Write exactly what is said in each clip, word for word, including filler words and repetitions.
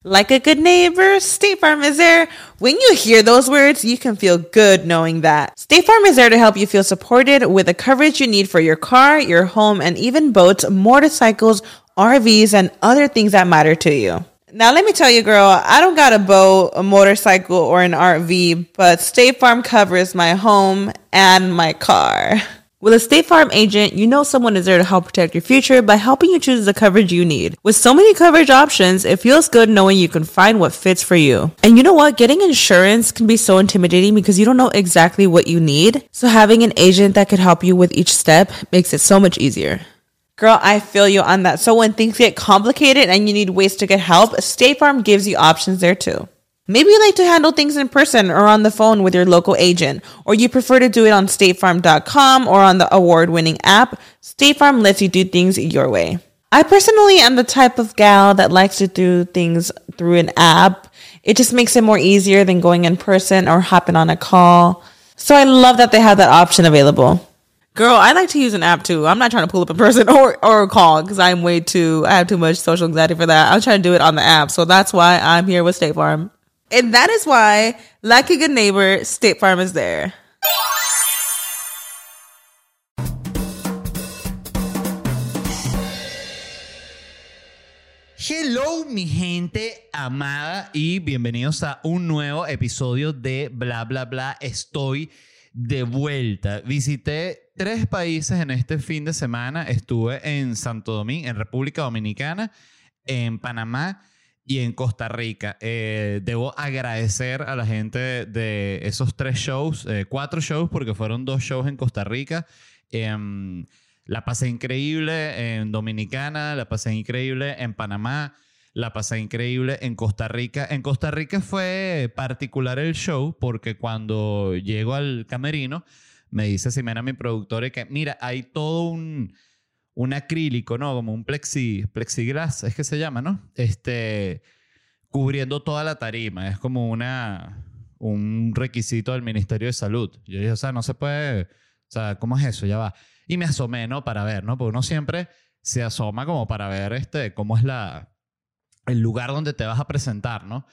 Like a good neighbor, State Farm is there. When you hear those words, you can feel good knowing that. State Farm is there to help you feel supported with the coverage you need for your car, your home, and even boats, motorcycles, R Vs, and other things that matter to you. Now, let me tell you, girl, I don't got a boat, a motorcycle, or an R V, but State Farm covers my home and my car. With a State Farm agent, you know someone is there to help protect your future by helping you choose the coverage you need. With so many coverage options, it feels good knowing you can find what fits for you. And you know what? Getting insurance can be so intimidating because you don't know exactly what you need. So having an agent that could help you with each step makes it so much easier. Girl, I feel you on that. So when things get complicated and you need ways to get help, State Farm gives you options there too. Maybe you like to handle things in person or on the phone with your local agent, or you prefer to do it on state farm dot com or on the award-winning app. State Farm lets you do things your way. I personally am the type of gal that likes to do things through an app. It just makes it more easier than going in person or hopping on a call. So I love that they have that option available. Girl, I like to use an app too. I'm not trying to pull up in person or, or call because I'm way too, I have too much social anxiety for that. I'm trying to do it on the app. So that's why I'm here with State Farm. And that is why, like a good neighbor, State Farm is there. Hello, mi gente amada, y bienvenidos a un nuevo episodio de Bla Bla Bla. Estoy de vuelta. Visité tres países en este fin de semana. Estuve en Santo Domingo, en República Dominicana, en Panamá y en Costa Rica. Eh, debo agradecer a la gente de, de esos tres shows, eh, cuatro shows, porque fueron dos shows en Costa Rica. Eh, la pasé increíble en Dominicana, la pasé increíble en Panamá, la pasé increíble en Costa Rica. En Costa Rica fue particular el show porque cuando llego al camerino me dice Ximena, mi productora, que mira, hay todo un... un acrílico, ¿no? Como un plexi, plexiglas, es que se llama, ¿no? Este, cubriendo toda la tarima. Es como una, un requisito del Ministerio de Salud. Yo dije, o sea, no se puede... O sea, ¿cómo es eso? Ya va. Y me asomé, ¿no? Para ver, ¿no? Porque uno siempre se asoma como para ver este, cómo es la, el lugar donde te vas a presentar, ¿no?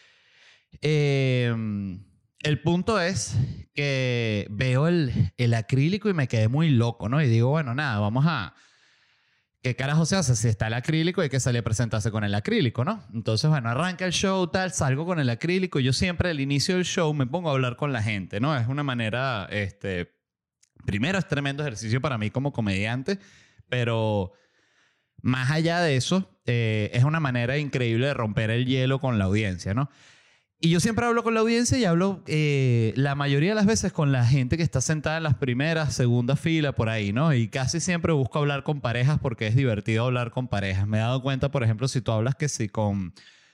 Eh... El punto es que veo el, el acrílico y me quedé muy loco, ¿no? Y digo, bueno, nada, vamos a... ¿Qué carajo se hace? Si está el acrílico hay que salir a presentarse con el acrílico, ¿no? Entonces, bueno, arranca el show, tal, salgo con el acrílico. Yo siempre al inicio del show me pongo a hablar con la gente, ¿no? Es una manera, este... Primero, es tremendo ejercicio para mí como comediante, pero más allá de eso, eh, es una manera increíble de romper el hielo con la audiencia, ¿no? Y yo siempre hablo con la audiencia y hablo eh, la mayoría de las veces con la gente que está sentada en las primeras, segunda fila, por ahí, ¿no? Y casi siempre busco hablar con parejas porque es divertido hablar con parejas. Me he dado cuenta, por ejemplo, si tú hablas que sí con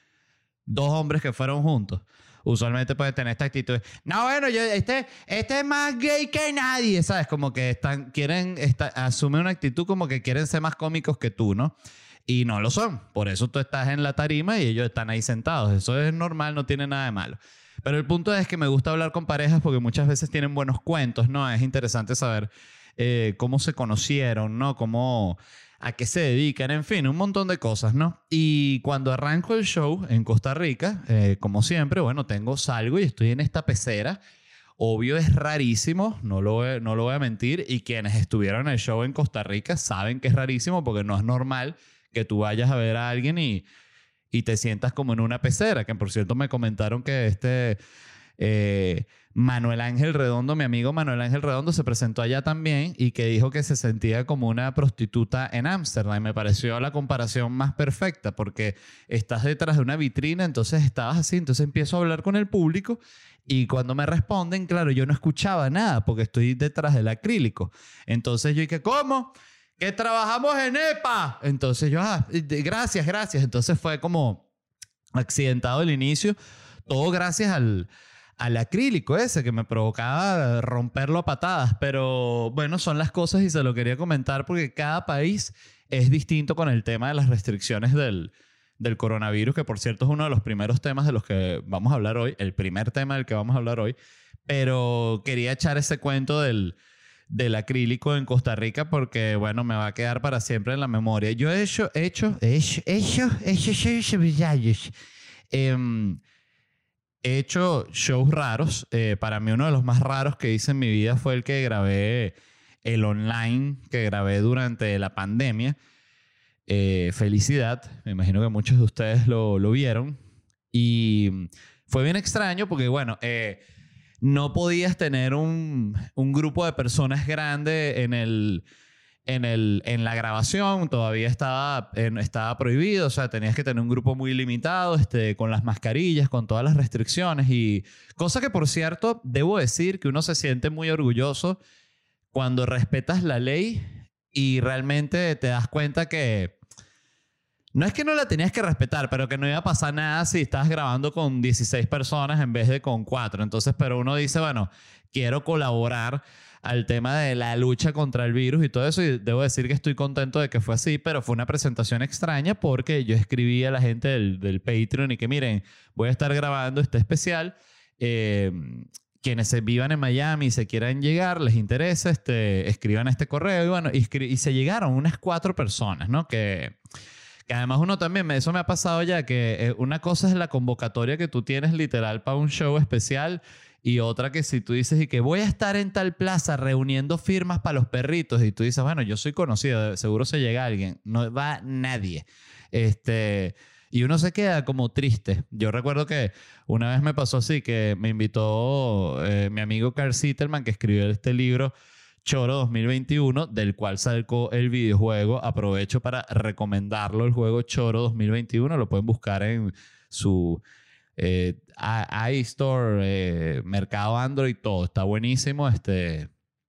dos hombres que fueron juntos, usualmente puedes tener esta actitud de, no, bueno, yo, este, este es más gay que nadie, ¿sabes? Como que están, quieren, está, asumen una actitud como que quieren ser más cómicos que tú, ¿no? Y no lo son. Por eso tú estás en la tarima y ellos están ahí sentados. Eso es normal, no tiene nada de malo. Pero el punto es que me gusta hablar con parejas porque muchas veces tienen buenos cuentos, ¿no? Es interesante saber eh, cómo se conocieron, ¿no? Cómo, a qué se dedican, en fin, un montón de cosas, ¿no? Y cuando arranco el show en Costa Rica, eh, como siempre, bueno, tengo, salgo y estoy en esta pecera. Obvio, es rarísimo, no lo, voy, no lo voy a mentir. Y quienes estuvieron en el show en Costa Rica saben que es rarísimo porque no es normal que tú vayas a ver a alguien y, y te sientas como en una pecera, que por cierto me comentaron que este eh, Manuel Ángel Redondo, mi amigo Manuel Ángel Redondo, se presentó allá también y que dijo que se sentía como una prostituta en Ámsterdam. Y me pareció la comparación más perfecta porque estás detrás de una vitrina, entonces estabas así, entonces empiezo a hablar con el público y cuando me responden, claro, yo no escuchaba nada porque estoy detrás del acrílico. Entonces yo dije, ¿cómo? Que trabajamos en E P A. Entonces yo, ah, gracias, gracias. Entonces fue como accidentado el inicio. Todo gracias al, al acrílico ese que me provocaba romperlo a patadas. Pero bueno, son las cosas y se lo quería comentar porque cada país es distinto con el tema de las restricciones del, del coronavirus, que por cierto es uno de los primeros temas de los que vamos a hablar hoy. El primer tema del que vamos a hablar hoy. Pero quería echar ese cuento del... del acrílico en Costa Rica porque, bueno, me va a quedar para siempre en la memoria. Yo he hecho, he hecho, he hecho, he hecho, he hecho, he hecho, Eh, he hecho shows raros. Eh, para mí uno de los más raros que hice en mi vida fue el que grabé, el online, que grabé durante la pandemia. Eh, Felicidad. Me imagino que muchos de ustedes lo, lo vieron. Y fue bien extraño porque, bueno, eh, no podías tener un, un grupo de personas grande en el... En, el, en la grabación todavía estaba, en, estaba prohibido, o sea, tenías que tener un grupo muy limitado, este, con las mascarillas, con todas las restricciones y cosa que, por cierto, debo decir que uno se siente muy orgulloso cuando respetas la ley y realmente te das cuenta que no es que no la tenías que respetar, pero que no iba a pasar nada si estabas grabando con dieciséis personas en vez de con cuatro. Entonces, pero uno dice, bueno, quiero colaborar al tema de la lucha contra el virus y todo eso, y debo decir que estoy contento de que fue así, pero fue una presentación extraña porque yo escribí a la gente del, del Patreon y que miren, voy a estar grabando este especial, eh, quienes se vivan en Miami y se quieran llegar, les interesa, este, escriban este correo y bueno, y, y se llegaron unas cuatro personas, ¿no? Que... Que además uno también, eso me ha pasado ya, que una cosa es la convocatoria que tú tienes literal para un show especial y otra que si tú dices y que voy a estar en tal plaza reuniendo firmas para los perritos y tú dices, bueno, yo soy conocido, seguro se llega alguien. No va nadie. Este, y uno se queda como triste. Yo recuerdo que una vez me pasó así, que me invitó eh, mi amigo Carl Sitterman, que escribió este libro Choro dos mil veintiuno, del cual sacó el videojuego. Aprovecho para recomendarlo, el juego Choro dos mil veintiuno. Lo pueden buscar en su eh, iStore, eh, mercado Android, todo. Está buenísimo. Este,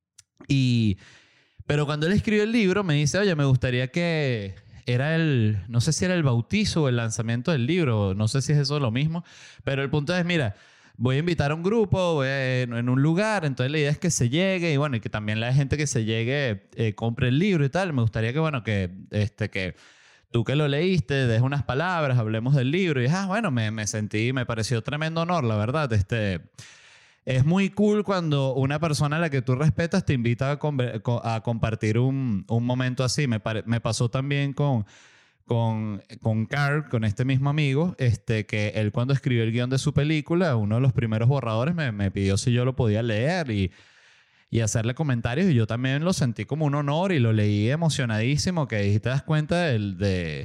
y, pero cuando él escribió el libro, me dice, oye, me gustaría que... Era el... No sé si era el bautizo o el lanzamiento del libro. No sé si es eso lo mismo. Pero el punto es, mira... Voy a invitar a un grupo voy a, en, en un lugar, entonces la idea es que se llegue y bueno, y que también la gente que se llegue eh, compre el libro y tal. Me gustaría que, bueno, que, este, que tú que lo leíste des unas palabras, hablemos del libro y ah, bueno, me, me sentí, me pareció tremendo honor, la verdad. Este, es muy cool cuando una persona a la que tú respetas te invita a, a compartir un, un momento así. Me, pare, me pasó también con... Con, con Carl, con este mismo amigo, este, que él cuando escribió el guión de su película, uno de los primeros borradores me, me pidió si yo lo podía leer y, y hacerle comentarios y yo también lo sentí como un honor y lo leí emocionadísimo, que ahí te das cuenta del, de...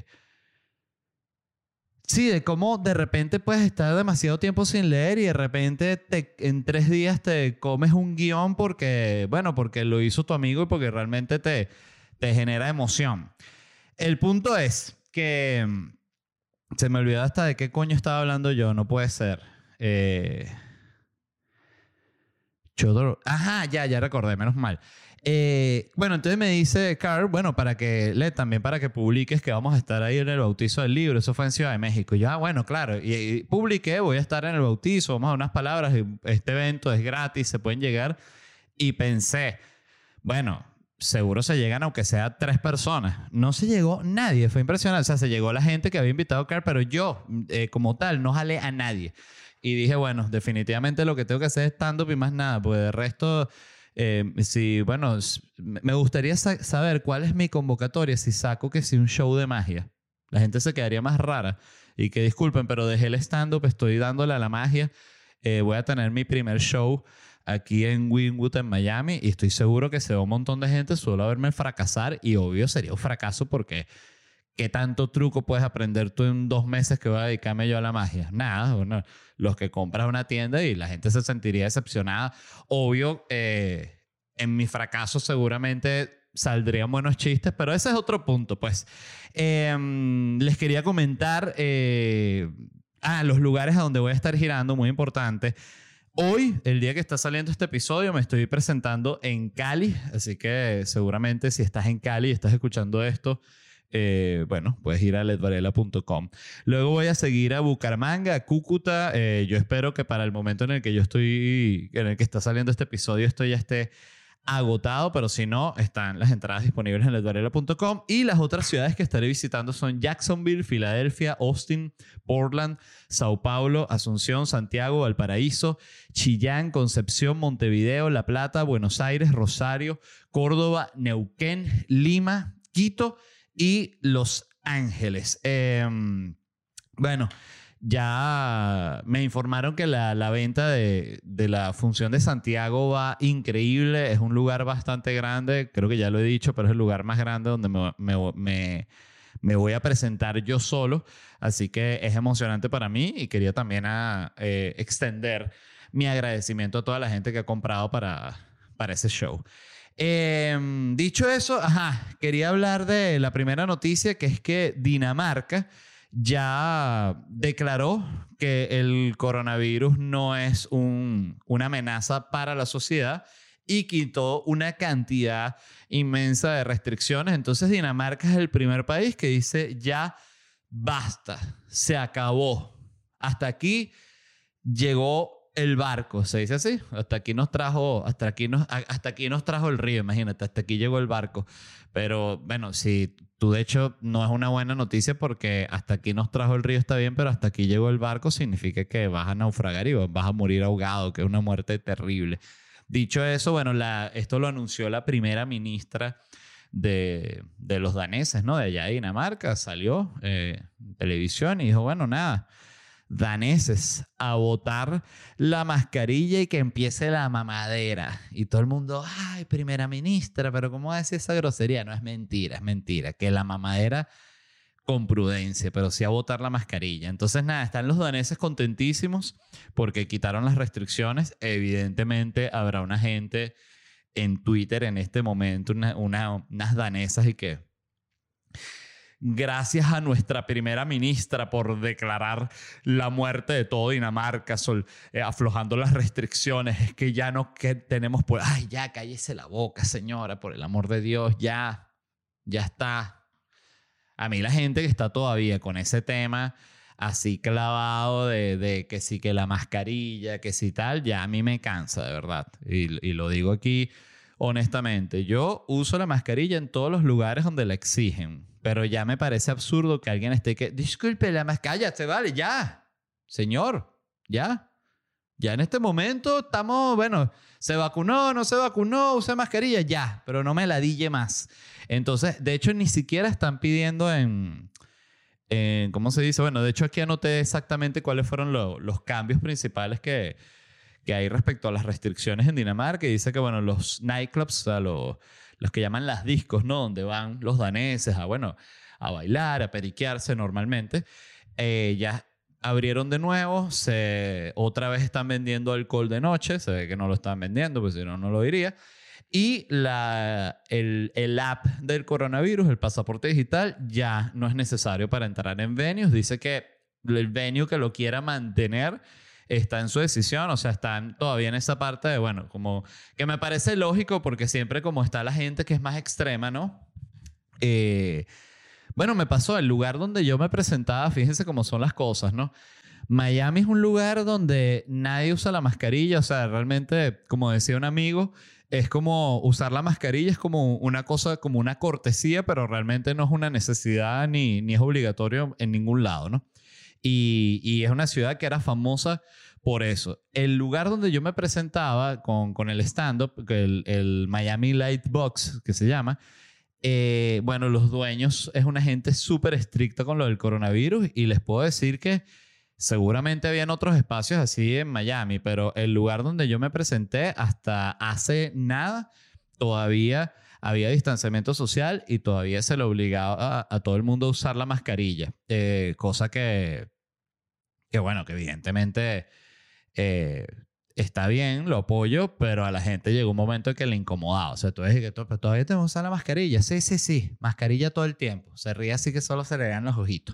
Sí, de cómo de repente puedes estar demasiado tiempo sin leer y de repente te, en tres días te comes un guión porque, bueno, porque lo hizo tu amigo y porque realmente te, te genera emoción. El punto es que se me olvidó hasta de qué coño estaba hablando yo. No puede ser. Eh... Chodoro. Ajá, ya, ya recordé. Menos mal. Eh, bueno, entonces me dice Carl, bueno, para que le también para que publiques que vamos a estar ahí en el bautizo del libro. Eso fue en Ciudad de México. Y yo, ah, bueno, claro. Y, y publiqué, voy a estar en el bautizo. Vamos a unas palabras. Este evento es gratis, se pueden llegar. Y pensé, bueno... Seguro se llegan aunque sea tres personas. No se llegó nadie. Fue impresionante. O sea, se llegó la gente que había invitado a Carl, pero yo, eh, como tal, no jalé a nadie. Y dije, bueno, definitivamente lo que tengo que hacer es stand-up y más nada. Pues de resto, eh, si, bueno, me gustaría sa- saber cuál es mi convocatoria si saco que si un show de magia. La gente se quedaría más rara. Y que disculpen, pero dejé el stand-up, estoy dándole a la magia. Eh, voy a tener mi primer show aquí en Wynwood, en Miami, y estoy seguro que se va un montón de gente solo a verme fracasar, y obvio sería un fracaso porque ¿qué tanto truco puedes aprender tú en dos meses que voy a dedicarme yo a la magia? Nada, bueno, los que compras una tienda y la gente se sentiría decepcionada. Obvio, eh, en mi fracaso seguramente saldrían buenos chistes, pero ese es otro punto, pues. Eh, les quería comentar eh, ah, los lugares a donde voy a estar girando, muy importante. Hoy, el día que está saliendo este episodio, me estoy presentando en Cali, así que seguramente si estás en Cali y estás escuchando esto, eh, bueno, puedes ir a led varela punto com. Luego voy a seguir a Bucaramanga, a Cúcuta. Eh, yo espero que para el momento en el que yo estoy, en el que está saliendo este episodio, esto ya esté agotado, pero si no, están las entradas disponibles en led varela punto com. Y las otras ciudades que estaré visitando son Jacksonville, Filadelfia, Austin, Portland, Sao Paulo, Asunción, Santiago, Valparaíso, Chillán, Concepción, Montevideo, La Plata, Buenos Aires, Rosario, Córdoba, Neuquén, Lima, Quito y Los Ángeles. Eh, bueno, Ya me informaron que la, la venta de, de la función de Santiago va increíble. Es un lugar bastante grande. Creo que ya lo he dicho, pero es el lugar más grande donde me, me, me, me voy a presentar yo solo. Así que es emocionante para mí y quería también a, eh, extender mi agradecimiento a toda la gente que ha comprado para, para ese show. Eh, dicho eso, ajá, quería hablar de la primera noticia, que es que Dinamarca ya declaró que el coronavirus no es un, una amenaza para la sociedad y quitó una cantidad inmensa de restricciones. Entonces Dinamarca es el primer país que dice ya basta, se acabó. Hasta aquí llegó el barco, se dice así. Hasta aquí nos trajo, hasta aquí nos, hasta aquí nos trajo el río, imagínate, hasta aquí llegó el barco. Pero bueno, si tú de hecho no es una buena noticia porque hasta aquí nos trajo el río está bien, pero hasta aquí llegó el barco significa que vas a naufragar y vas a morir ahogado, que es una muerte terrible. Dicho eso, bueno, la, esto lo anunció la primera ministra de, de los daneses, ¿no? De allá de Dinamarca, salió eh, en televisión y dijo, bueno, nada, daneses a botar la mascarilla y que empiece la mamadera. Y todo el mundo, ay, primera ministra, pero ¿cómo va a decir esa grosería? No, es mentira, es mentira. Que la mamadera con prudencia, pero sí a botar la mascarilla. Entonces, nada, están los daneses contentísimos porque quitaron las restricciones. Evidentemente, habrá una gente en Twitter en este momento, una, una, unas danesas y que... Gracias a nuestra primera ministra por declarar la muerte de todo Dinamarca, sol, eh, aflojando las restricciones. Es que ya no que tenemos... Por... Ay, ya, cállese la boca, señora, por el amor de Dios, ya, ya está. A mí la gente que está todavía con ese tema así clavado de, de que sí, que la mascarilla, que sí tal, ya a mí me cansa, de verdad. Y, y lo digo aquí honestamente. Yo uso la mascarilla en todos los lugares donde la exigen. Pero ya me parece absurdo que alguien esté que... Disculpe, la mascarilla, se vale, ya. Señor, ya. Ya en este momento estamos... Bueno, se vacunó, no se vacunó, usa mascarilla, ya. Pero no me la dille más. Entonces, de hecho, ni siquiera están pidiendo en... en ¿cómo se dice? Bueno, de hecho, aquí anoté exactamente cuáles fueron lo, los cambios principales que, que hay respecto a las restricciones en Dinamarca. Y dice que, bueno, los nightclubs, o sea, los... los que llaman las discos, ¿no? Donde van los daneses a, bueno, a bailar, a periquearse normalmente. Eh, ya abrieron de nuevo, se, otra vez están vendiendo alcohol de noche, se ve que no lo están vendiendo, pues si no, no lo diría. Y la, el, el app del coronavirus, el pasaporte digital, ya no es necesario para entrar en venues. Dice que el venue que lo quiera mantener está en su decisión, o sea, están todavía en esa parte de, bueno, como que me parece lógico porque siempre como está la gente que es más extrema, ¿no? Eh, bueno, me pasó el lugar donde yo me presentaba, fíjense cómo son las cosas, ¿no? Miami es un lugar donde nadie usa la mascarilla, o sea, realmente, como decía un amigo, es como usar la mascarilla, es como una cosa, como una cortesía, pero realmente no es una necesidad ni, ni es obligatorio en ningún lado, ¿no? Y, y es una ciudad que era famosa por eso. El lugar donde yo me presentaba con, con el stand-up, el, el Miami Lightbox, que se llama, eh, bueno, los dueños es una gente súper estricta con lo del coronavirus y les puedo decir que seguramente habían otros espacios así en Miami, pero el lugar donde yo me presenté hasta hace nada todavía había distanciamiento social y todavía se le obligaba a, a todo el mundo a usar la mascarilla. Eh, cosa que, que, bueno, que evidentemente eh, está bien, lo apoyo, pero a la gente llegó un momento en que le incomodaba. O sea, tú dices que pero todavía tenemos que usar la mascarilla. Sí, sí, sí, mascarilla todo el tiempo. Se ríe así que solo se le dan los ojitos.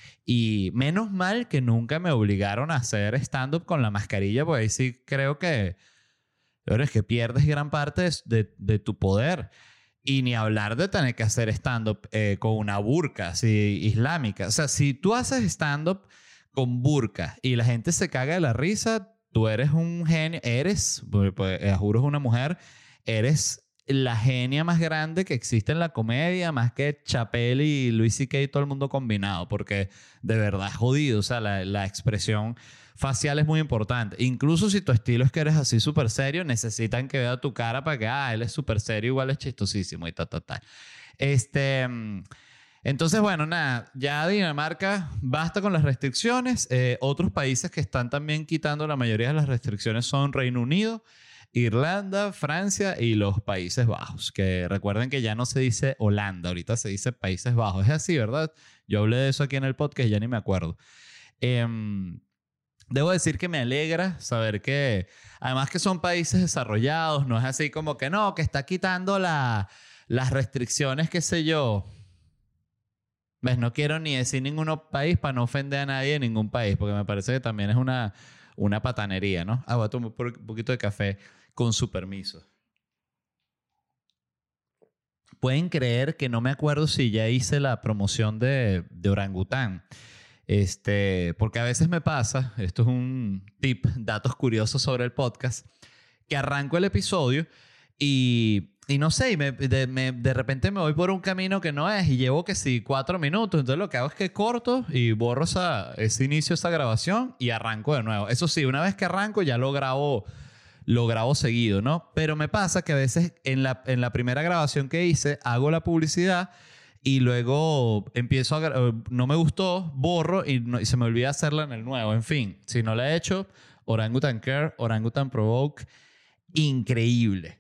Y menos mal que nunca me obligaron a hacer stand-up con la mascarilla, porque ahí sí creo que, pero es que pierdes gran parte de, de, de tu poder. Y ni hablar de tener que hacer stand-up eh, con una burka así, islámica. O sea, si tú haces stand-up con burka y la gente se caga de la risa, tú eres un genio. Eres, pues, pues, juro, es una mujer, eres la genia más grande que existe en la comedia, más que Chappelle y Louis C K y todo el mundo combinado, porque de verdad es jodido. O sea, la, la expresión facial es muy importante. Incluso si tu estilo es que eres así súper serio, necesitan que vea tu cara para que, ah, él es súper serio, igual es chistosísimo y tal, tal, tal. Este, Entonces, bueno, nada, ya Dinamarca basta con las restricciones. Eh, otros países que están también quitando la mayoría de las restricciones son Reino Unido, Irlanda, Francia y los Países Bajos. Que recuerden que ya no se dice Holanda, ahorita se dice Países Bajos. Es así, ¿verdad? Yo hablé de eso aquí en el podcast y ya ni me acuerdo. Eh, Debo decir que me alegra saber que, además que son países desarrollados, no es así como que no, que está quitando la, las restricciones, qué sé yo. ¿Ves? No quiero ni decir ningún país para no ofender a nadie en ningún país, porque me parece que también es una, una patanería, ¿no? Ah, voy a tomar un poquito de café con su permiso. Pueden creer que no me acuerdo si ya hice la promoción de, de Orangután. Este, porque a veces me pasa, esto es un tip, datos curiosos sobre el podcast, que arranco el episodio y, y no sé, y me, de, me, de repente me voy por un camino que no es y llevo que sí, cuatro minutos. Entonces lo que hago es que corto y borro esa, ese inicio, esa grabación y arranco de nuevo. Eso sí, una vez que arranco ya lo grabo, lo grabo seguido, ¿no? Pero me pasa que a veces en la, en la primera grabación que hice hago la publicidad y luego empiezo a... No me gustó, borro y, no, y se me olvida hacerla en el nuevo. En fin, si no la he hecho, Orangutan Care, Orangutan Provoke, increíble.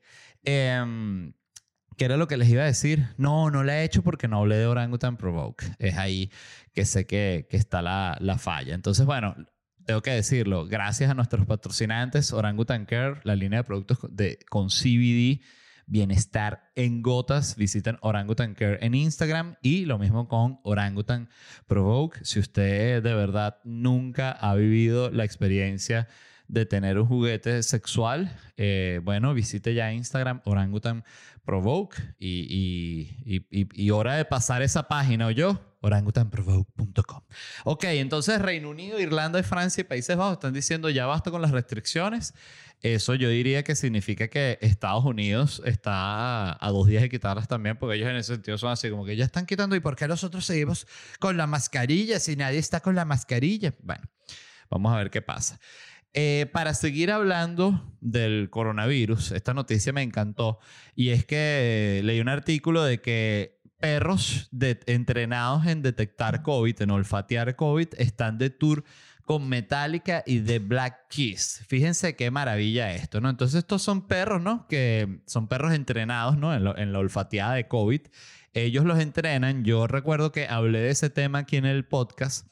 Eh, ¿Qué era lo que les iba a decir? No, no la he hecho porque no hablé de Orangutan Provoke. Es ahí que sé que, que está la, la falla. Entonces, bueno, tengo que decirlo. Gracias a nuestros patrocinantes, Orangutan Care, la línea de productos de, con C B D, bienestar en gotas. Visiten Orangutan Care en Instagram y lo mismo con Orangutan Provoke. Si usted de verdad nunca ha vivido la experiencia de tener un juguete sexual, eh, bueno, visite ya Instagram Orangutan Provoke y, y, y, y, y hora de pasar esa página, ¿o yo? orangutan provoke punto com. Ok, entonces Reino Unido, Irlanda, Francia y Países Bajos están diciendo ya basta con las restricciones. Eso yo diría que significa que Estados Unidos está a, a dos días de quitarlas también, porque ellos en ese sentido son así como que ya están quitando. ¿Y por qué nosotros seguimos con la mascarilla si nadie está con la mascarilla? Bueno, vamos a ver qué pasa. Eh, para seguir hablando del coronavirus, esta noticia me encantó y es que leí un artículo de que perros de, entrenados en detectar COVID, en olfatear COVID, están de tour con Metallica y The Black Keys. Fíjense qué maravilla esto, ¿no? Entonces estos son perros, ¿no? Que son perros entrenados, ¿no? En, lo, en la olfateada de COVID. Ellos los entrenan. Yo recuerdo que hablé de ese tema aquí en el podcast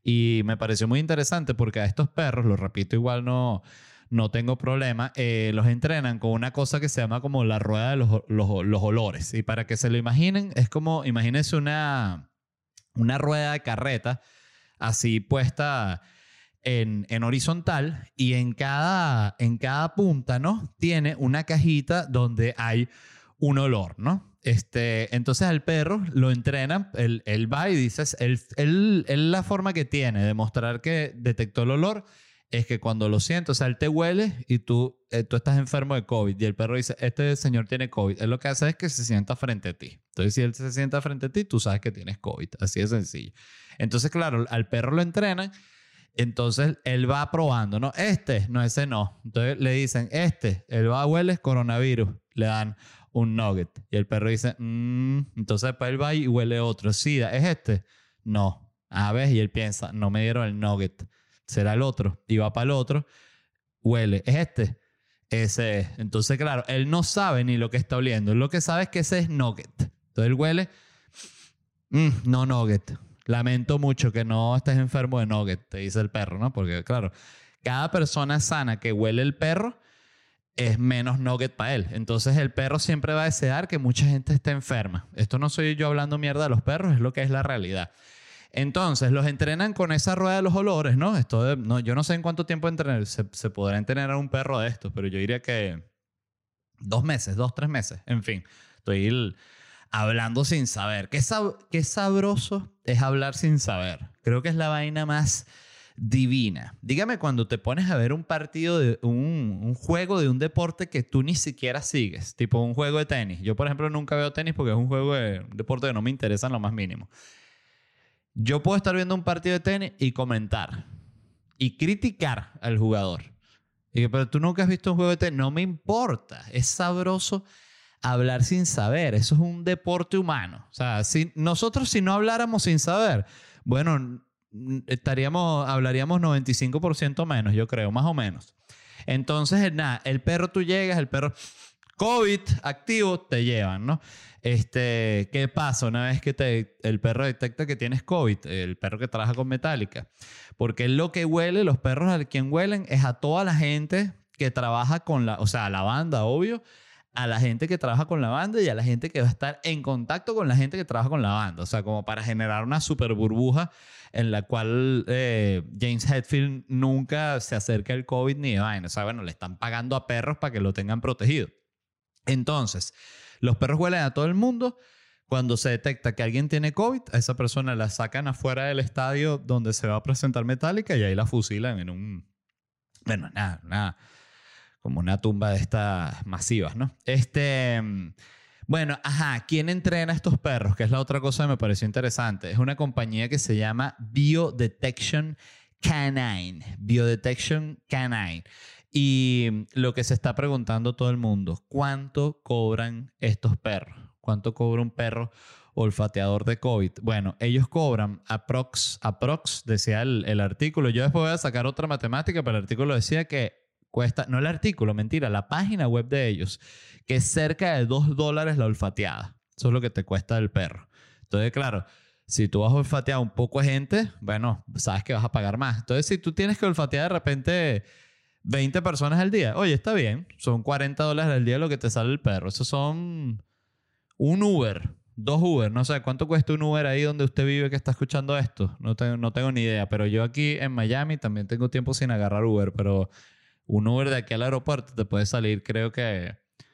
y me pareció muy interesante porque a estos perros, lo repito, igual no, no tengo problema, eh, los entrenan con una cosa que se llama como la rueda de los, los, los olores. Y para que se lo imaginen, es como, imagínense una, una rueda de carreta así puesta en, en horizontal y en cada, en cada punta, ¿no? Tiene una cajita donde hay un olor, ¿no? Este, entonces al perro lo entrenan, él, él va y dices, él, él, él la forma que tiene de mostrar que detectó el olor es que cuando lo siente, o sea, él te huele y tú, eh, tú estás enfermo de COVID y el perro dice, este señor tiene COVID. Él lo que hace es que se sienta frente a ti. Entonces, si él se sienta frente a ti, tú sabes que tienes COVID. Así de sencillo. Entonces, claro, al perro lo entrenan, entonces él va probando, ¿no? Este, no, ese no. Entonces le dicen, este, él va a huele coronavirus. Le dan un nugget. Y el perro dice, mmm. Entonces después él va y huele otro. SIDA, ¿es este? No. A ver, y él piensa, no me dieron el nugget. Será el otro. Y va para el otro. Huele. ¿Es este? Ese es. Entonces, claro, él no sabe ni lo que está oliendo. Él lo que sabe es que ese es nugget. Entonces él huele. Mm, no nugget. Lamento mucho que no estés enfermo de nugget, te dice el perro, ¿no? Porque, claro, cada persona sana que huele el perro es menos nugget para él. Entonces el perro siempre va a desear que mucha gente esté enferma. Esto no soy yo hablando mierda de los perros, es lo que es la realidad. Entonces los entrenan con esa rueda de los olores, ¿no? Esto de, no yo no sé en cuánto tiempo entrenar, se, se podrá entrenar a un perro de estos, pero yo diría que dos meses, dos, tres meses. En fin, estoy el, hablando sin saber. Qué, sab, qué sabroso es hablar sin saber. Creo que es la vaina más divina. Dígame cuando te pones a ver un partido, de un, un juego de un deporte que tú ni siquiera sigues, tipo un juego de tenis. Yo, por ejemplo, nunca veo tenis porque es un juego de un deporte que no me interesa en lo más mínimo. Yo puedo estar viendo un partido de tenis y comentar y criticar al jugador. Y que, pero tú nunca has visto un juego de tenis. No me importa. Es sabroso hablar sin saber. Eso es un deporte humano. O sea, si nosotros si no habláramos sin saber, bueno, estaríamos, hablaríamos noventa y cinco por ciento menos, yo creo, más o menos. Entonces, nada, el perro tú llegas, el perro COVID activo, te llevan, ¿no? Este, ¿qué pasa una vez que te, el perro detecta que tienes COVID? El perro que trabaja con Metallica. Porque lo que huele, los perros a quien huelen es a toda la gente que trabaja con la, o sea, a la banda, obvio, a la gente que trabaja con la banda y a la gente que va a estar en contacto con la gente que trabaja con la banda. O sea, como para generar una super burbuja en la cual eh, James Hetfield nunca se acerca al COVID ni de vaina. O sea, bueno, le están pagando a perros para que lo tengan protegido. Entonces, los perros huelen a todo el mundo. Cuando se detecta que alguien tiene COVID, a esa persona la sacan afuera del estadio donde se va a presentar Metallica y ahí la fusilan en un... Bueno, nada, nada. Como una tumba de estas masivas, ¿no? Este... Bueno, ajá, ¿quién entrena a estos perros? Que es la otra cosa que me pareció interesante. Es una compañía que se llama Biodetection Canine. Biodetection Canine. Y lo que se está preguntando todo el mundo, ¿cuánto cobran estos perros? ¿Cuánto cobra un perro olfateador de COVID? Bueno, ellos cobran aprox, aprox decía el, el artículo. Yo después voy a sacar otra matemática, pero el artículo decía que cuesta, no el artículo, mentira, la página web de ellos, que es cerca de dos dólares la olfateada. Eso es lo que te cuesta el perro. Entonces, claro, si tú vas a olfatear un poco de gente, bueno, sabes que vas a pagar más. Entonces, si tú tienes que olfatear de repente veinte personas al día, oye, está bien, son cuarenta dólares al día lo que te sale el perro. Eso son un Uber, dos Uber, no sé, ¿cuánto cuesta un Uber ahí donde usted vive que está escuchando esto? No tengo, no tengo ni idea, pero yo aquí en Miami también tengo tiempo sin agarrar Uber, pero un Uber de aquí al aeropuerto te puede salir, creo que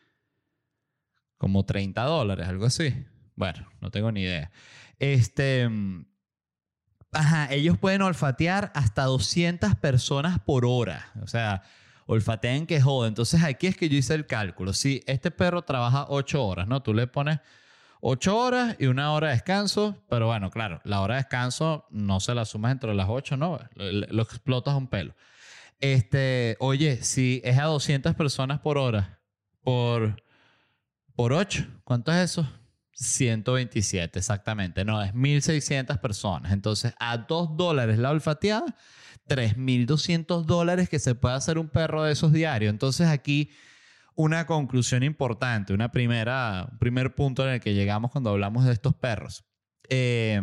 como treinta dólares, algo así. Bueno, no tengo ni idea. Este... Ajá, ellos pueden olfatear hasta doscientas personas por hora. O sea, olfatean que joda. Entonces aquí es que yo hice el cálculo. Si este perro trabaja ocho horas, ¿no? Tú le pones ocho horas y una hora de descanso. Pero bueno, claro, la hora de descanso no se la sumas entre las ocho, ¿no? Lo, lo explotas un pelo. Este, oye, si es a doscientas personas por hora, por, por ocho, ¿cuánto es eso? ciento veintisiete, exactamente. No, es mil seiscientas personas. Entonces, a dos dólares la olfateada, tres mil doscientos dólares que se puede hacer un perro de esos diarios. Entonces, aquí una conclusión importante, una primera, un primer punto en el que llegamos cuando hablamos de estos perros. Eh,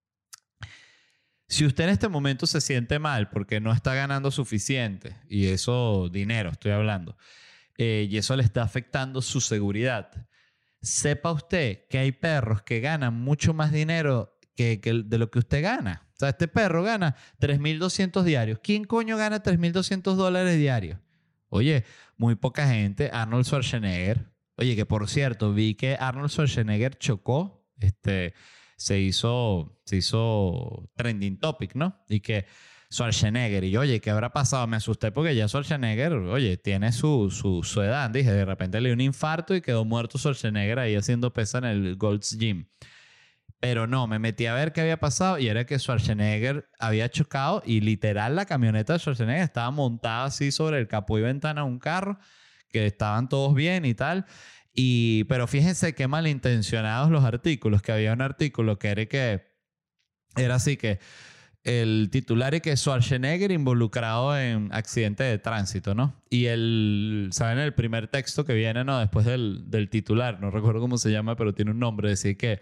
si usted en este momento se siente mal porque no está ganando suficiente, y eso, dinero estoy hablando, eh, y eso le está afectando su seguridad, sepa usted que hay perros que ganan mucho más dinero que, que de lo que usted gana. O sea, este perro gana tres mil doscientos diarios. ¿Quién coño gana tres mil doscientos dólares diarios? Oye, muy poca gente. Arnold Schwarzenegger. Oye, que por cierto, vi que Arnold Schwarzenegger chocó. Este, se hizo, se hizo trending topic, ¿no? Y que Schwarzenegger, y oye, ¿qué habrá pasado? Me asusté porque ya Schwarzenegger, oye, tiene su, su, su edad. Dije, de repente le dio un infarto y quedó muerto Schwarzenegger ahí haciendo pesa en el Gold's Gym. Pero no, me metí a ver qué había pasado y era que Schwarzenegger había chocado y literal la camioneta de Schwarzenegger estaba montada así sobre el capó y ventana de un carro, que estaban todos bien y tal. Y, pero fíjense qué malintencionados los artículos, que había un artículo que era que era así que el titular y que Schwarzenegger involucrado en accidente de tránsito, ¿no? Y el, ¿saben? El primer texto que viene, ¿no? Después del, del titular, no recuerdo cómo se llama, pero tiene un nombre, decir que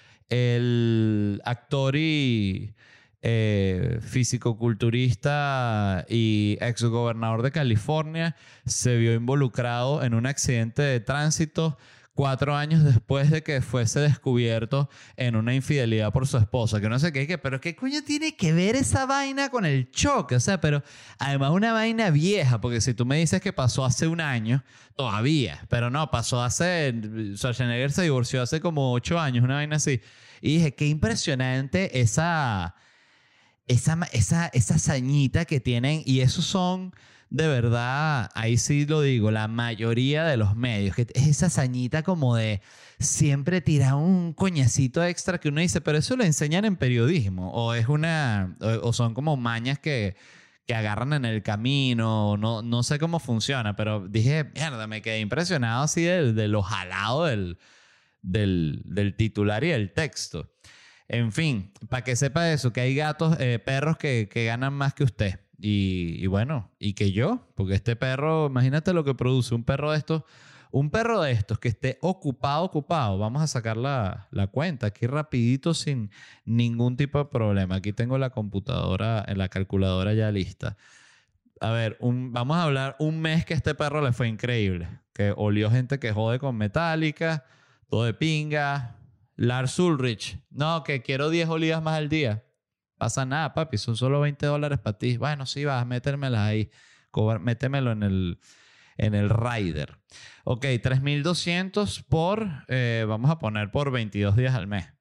el actor y eh, fisicoculturista y exgobernador de California se vio involucrado en un accidente de tránsito cuatro años después de que fuese descubierto en una infidelidad por su esposa. Que no sé qué, que, pero ¿qué coño tiene que ver esa vaina con el choque? O sea, pero además una vaina vieja, porque si tú me dices que pasó hace un año, todavía, pero no, pasó hace... Schwarzenegger se divorció hace como ocho años, una vaina así. Y dije, qué impresionante esa... Esa, esa, esa hazañita que tienen, y esos son... De verdad, ahí sí lo digo, la mayoría de los medios, que es esa hazañita como de siempre tirar un coñacito extra que uno dice, pero eso lo enseñan en periodismo, o es una, o, o son como mañas que, que agarran en el camino. No, no sé cómo funciona, pero dije, mierda, me quedé impresionado así de, de lo jalado del, del, del titular y del texto. En fin, para que sepa eso, que hay gatos, eh, perros que, que ganan más que usted. Y, y bueno, y que yo, porque este perro, imagínate lo que produce un perro de estos. Un perro de estos que esté ocupado, ocupado. Vamos a sacar la, la cuenta aquí rapidito sin ningún tipo de problema. Aquí tengo la computadora, la calculadora ya lista. A ver, un, vamos a hablar un mes que este perro le fue increíble. Que olió gente que jode con Metallica, todo de pinga. Lars Ulrich. No, que quiero diez olidas más al día. Pasa nada, papi. Son solo veinte dólares para ti. Bueno, sí, vas a metérmelas ahí. Cobra, métemelo en el... en el rider. Ok, tres mil doscientos por, eh, vamos a poner por veintidós días al mes.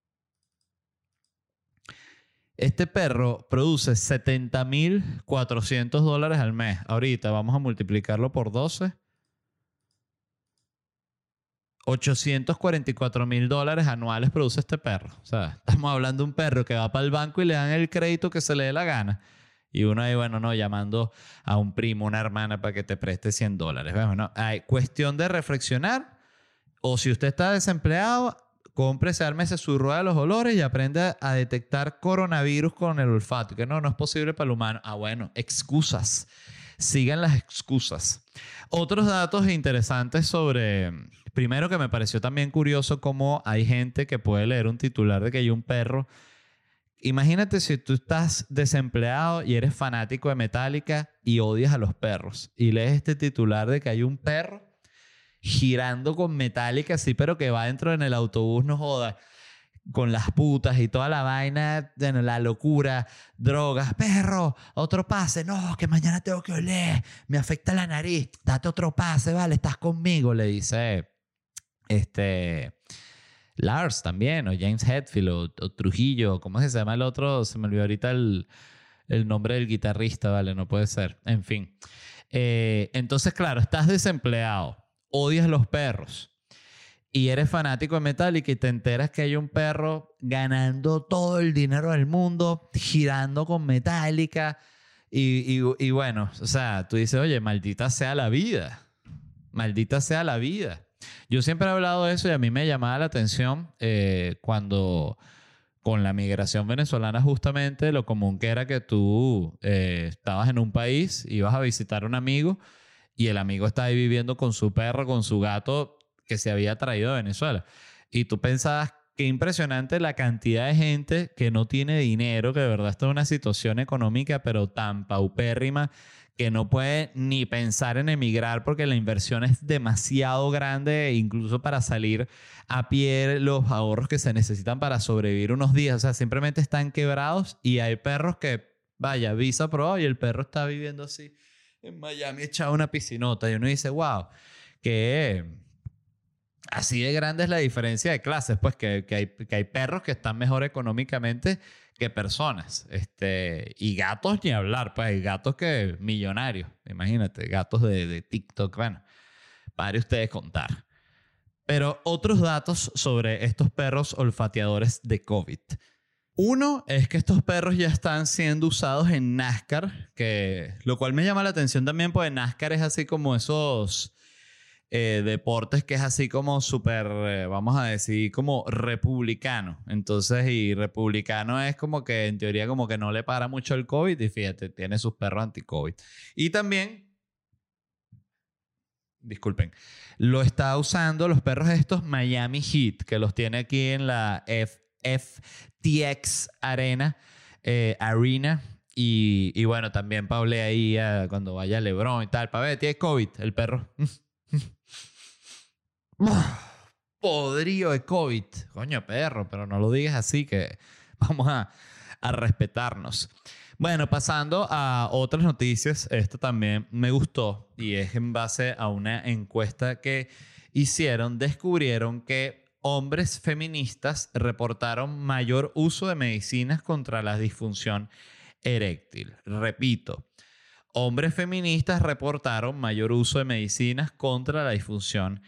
Este perro produce setenta mil cuatrocientos dólares al mes. Ahorita vamos a multiplicarlo por doce. ochocientos cuarenta y cuatro mil dólares anuales produce este perro. O sea, estamos hablando de un perro que va para el banco y le dan el crédito que se le dé la gana. Y uno ahí, bueno, no, llamando a un primo, una hermana para que te preste cien dólares. Bueno, hay cuestión de reflexionar. O si usted está desempleado, cómprese, ármese su rueda de los olores y aprenda a detectar coronavirus con el olfato. Que no, no es posible para el humano. Ah, bueno, excusas. Sigan las excusas. Otros datos interesantes sobre... Primero, que me pareció también curioso cómo hay gente que puede leer un titular de que hay un perro. Imagínate si tú estás desempleado y eres fanático de Metallica y odias a los perros y lees este titular de que hay un perro girando con Metallica, sí, pero que va dentro en el autobús, no joda, con las putas y toda la vaina, bueno, la locura, drogas, perro, otro pase, no, que mañana tengo que oler, me afecta la nariz, date otro pase, vale, estás conmigo, le dice este... Lars también, o James Hetfield, o, o Trujillo, ¿cómo se llama el otro? Se me olvidó ahorita el, el nombre del guitarrista, ¿vale? No puede ser. En fin. Eh, entonces, claro, estás desempleado, odias los perros y eres fanático de Metallica y te enteras que hay un perro ganando todo el dinero del mundo, girando con Metallica y, y, y bueno, o sea, tú dices, oye, maldita sea la vida. Maldita sea la vida. Yo siempre he hablado de eso y a mí me llamaba la atención eh, cuando con la migración venezolana justamente lo común que era que tú eh, estabas en un país, ibas a visitar a un amigo y el amigo estaba ahí viviendo con su perro, con su gato que se había traído de Venezuela. Y tú pensabas, qué impresionante la cantidad de gente que no tiene dinero, que de verdad está en una situación económica pero tan paupérrima que no puede ni pensar en emigrar porque la inversión es demasiado grande, incluso para salir a pie, los ahorros que se necesitan para sobrevivir unos días. O sea, simplemente están quebrados y hay perros que, vaya, visa aprobado y el perro está viviendo así en Miami echado una piscinota. Y uno dice, wow, que así de grande es la diferencia de clases, pues que, que, hay, que hay perros que están mejor económicamente que personas. Este, y gatos ni hablar, pues hay gatos que millonarios, imagínate, gatos de, de TikTok, bueno, para ustedes contar. Pero otros datos sobre estos perros olfateadores de COVID. Uno es que estos perros ya están siendo usados en NASCAR, que, lo cual me llama la atención también, porque NASCAR es así como esos eh, deportes que es así como súper, eh, vamos a decir, como republicano. Entonces, y republicano es como que en teoría como que no le para mucho el COVID y fíjate, tiene sus perros anti-COVID. Y también, disculpen, lo está usando los perros estos Miami Heat, que los tiene aquí en la F T X Arena, eh, Arena. Y, y bueno, también Paule ahí uh, cuando vaya LeBron y tal. Para ver, tiene COVID el perro. Podrido de COVID. Coño, perro, pero no lo digas así, que vamos a, a respetarnos. Bueno, pasando a otras noticias, esto también me gustó y es en base a una encuesta que hicieron, descubrieron que hombres feministas reportaron mayor uso de medicinas contra la disfunción eréctil. Repito, hombres feministas reportaron mayor uso de medicinas contra la disfunción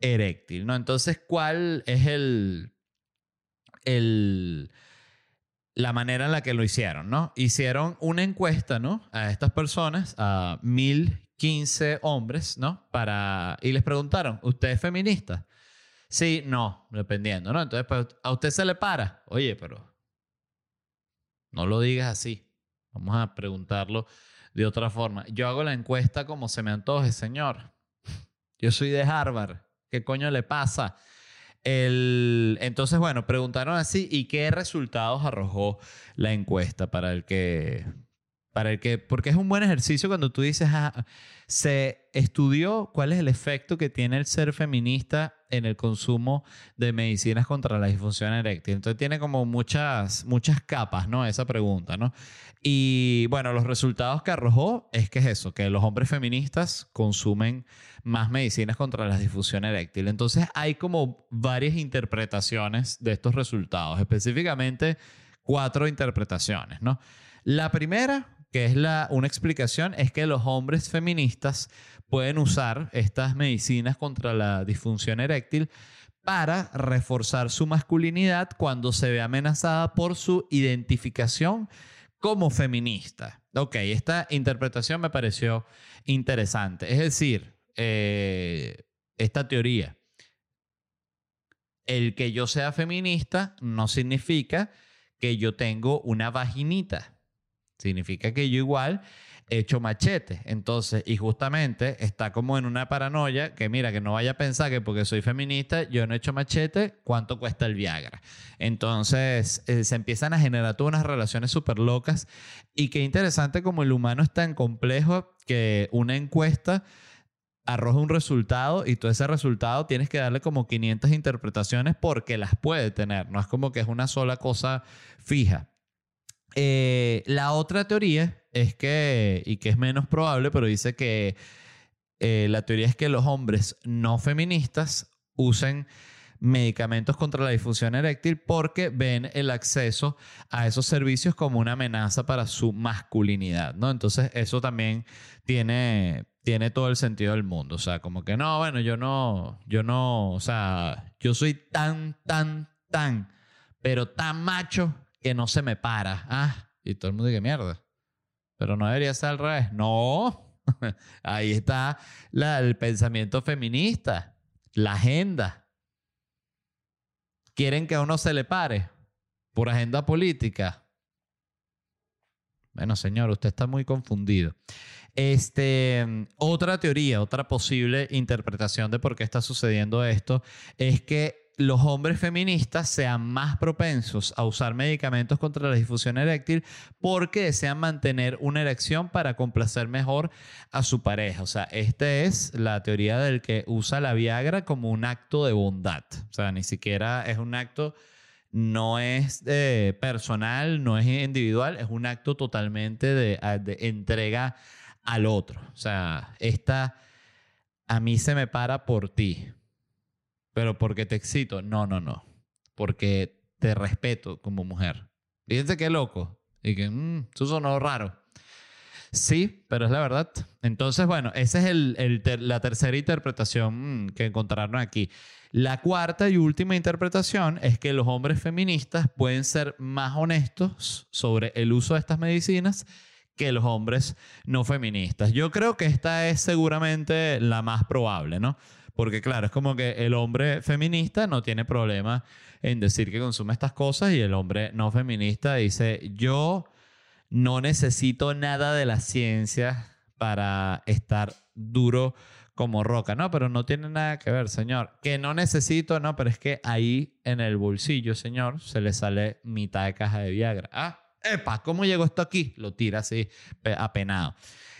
eréctil, ¿no? Entonces, ¿cuál es el, el, la manera en la que lo hicieron, ¿no? Hicieron una encuesta, ¿no? A estas personas, a mil quince hombres, ¿no? Para, y les preguntaron, ¿usted es feminista? Sí, no, dependiendo, ¿no? Entonces, pues, a usted se le para. Oye, pero no lo digas así. Vamos a preguntarlo de otra forma. Yo hago la encuesta como se me antoje, señor. Yo soy de Harvard. ¿Qué coño le pasa? El, entonces, bueno, preguntaron así y qué resultados arrojó la encuesta para el que... Para el que, porque es un buen ejercicio cuando tú dices, ah, se estudió cuál es el efecto que tiene el ser feminista en el consumo de medicinas contra la disfunción eréctil. Entonces tiene como muchas, muchas capas, ¿no? Esa pregunta, ¿no? Y bueno, los resultados que arrojó es que es eso, que los hombres feministas consumen más medicinas contra la disfunción eréctil. Entonces hay como varias interpretaciones de estos resultados, específicamente cuatro interpretaciones, ¿no? La primera, que es la, una explicación, es que los hombres feministas pueden usar estas medicinas contra la disfunción eréctil para reforzar su masculinidad cuando se ve amenazada por su identificación como feminista. Ok, esta interpretación me pareció interesante. Es decir, eh, esta teoría, el que yo sea feminista no significa que yo tengo una vaginita. Significa que yo igual he hecho machete. Entonces, y justamente está como en una paranoia que mira, que no vaya a pensar que porque soy feminista yo no he hecho machete, ¿cuánto cuesta el Viagra? Entonces, eh, se empiezan a generar todas unas relaciones súper locas. Y qué interesante como el humano es tan complejo que una encuesta arroja un resultado y todo ese resultado tienes que darle como quinientas interpretaciones porque las puede tener. No es como que es una sola cosa fija. Eh, la otra teoría es que, y que es menos probable, pero dice que eh, la teoría es que los hombres no feministas usen medicamentos contra la disfunción eréctil porque ven el acceso a esos servicios como una amenaza para su masculinidad, ¿no? Entonces eso también tiene, tiene todo el sentido del mundo. O sea, como que no, bueno, yo no, yo no, o sea, yo soy tan, tan, tan, pero tan macho que no se me para. Ah, y todo el mundo dice, mierda. Pero no debería ser al revés. No. Ahí está la, el pensamiento feminista, la agenda. ¿Quieren que a uno se le pare por agenda política? Bueno, señor, usted está muy confundido. Este, otra teoría, otra posible interpretación de por qué está sucediendo esto es que los hombres feministas sean más propensos a usar medicamentos contra la disfunción eréctil porque desean mantener una erección para complacer mejor a su pareja. O sea, esta es la teoría del que usa la Viagra como un acto de bondad. O sea, ni siquiera es un acto, no es eh, personal, no es individual, es un acto totalmente de, de entrega al otro. O sea, esta a mí se me para por ti. Pero porque te excito. No, no, no. Porque te respeto como mujer. Fíjense qué loco. Y que, mmm, eso sonó raro. Sí, pero es la verdad. Entonces, bueno, esa es el, el ter la tercera interpretación mmm, que encontraron aquí. La cuarta y última interpretación es que los hombres feministas pueden ser más honestos sobre el uso de estas medicinas que los hombres no feministas. Yo creo que esta es seguramente la más probable, ¿no? Porque claro, es como que el hombre feminista no tiene problema en decir que consume estas cosas y el hombre no feminista dice, yo no necesito nada de la ciencia para estar duro como roca. No, pero no tiene nada que ver, señor. Que no necesito, no, pero es que ahí en el bolsillo, señor, se le sale mitad de caja de Viagra. Ah, epa, ¿cómo llegó esto aquí? Lo tira así, apenado.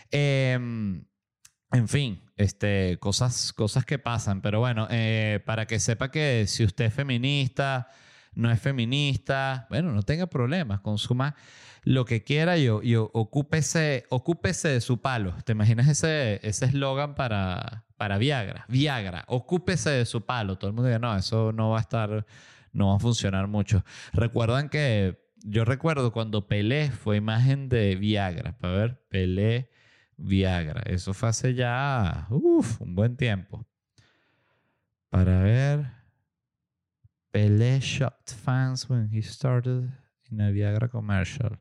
Eh... En fin, este, cosas, cosas que pasan. Pero bueno, eh, para que sepa que si usted es feminista, no es feminista, bueno, no tenga problemas. Consuma lo que quiera y, y ocúpese, ocúpese de su palo. ¿Te imaginas ese eslogan para, para Viagra? Viagra, ocúpese de su palo. Todo el mundo dice, no, eso no va a estar, no va a funcionar mucho. Recuerdan que, yo recuerdo cuando Pelé fue imagen de Viagra. Para ver, Pelé... Viagra. Eso fue hace ya uf, un buen tiempo. Para ver. Pelé shocked fans when he started página Viagra Commercial.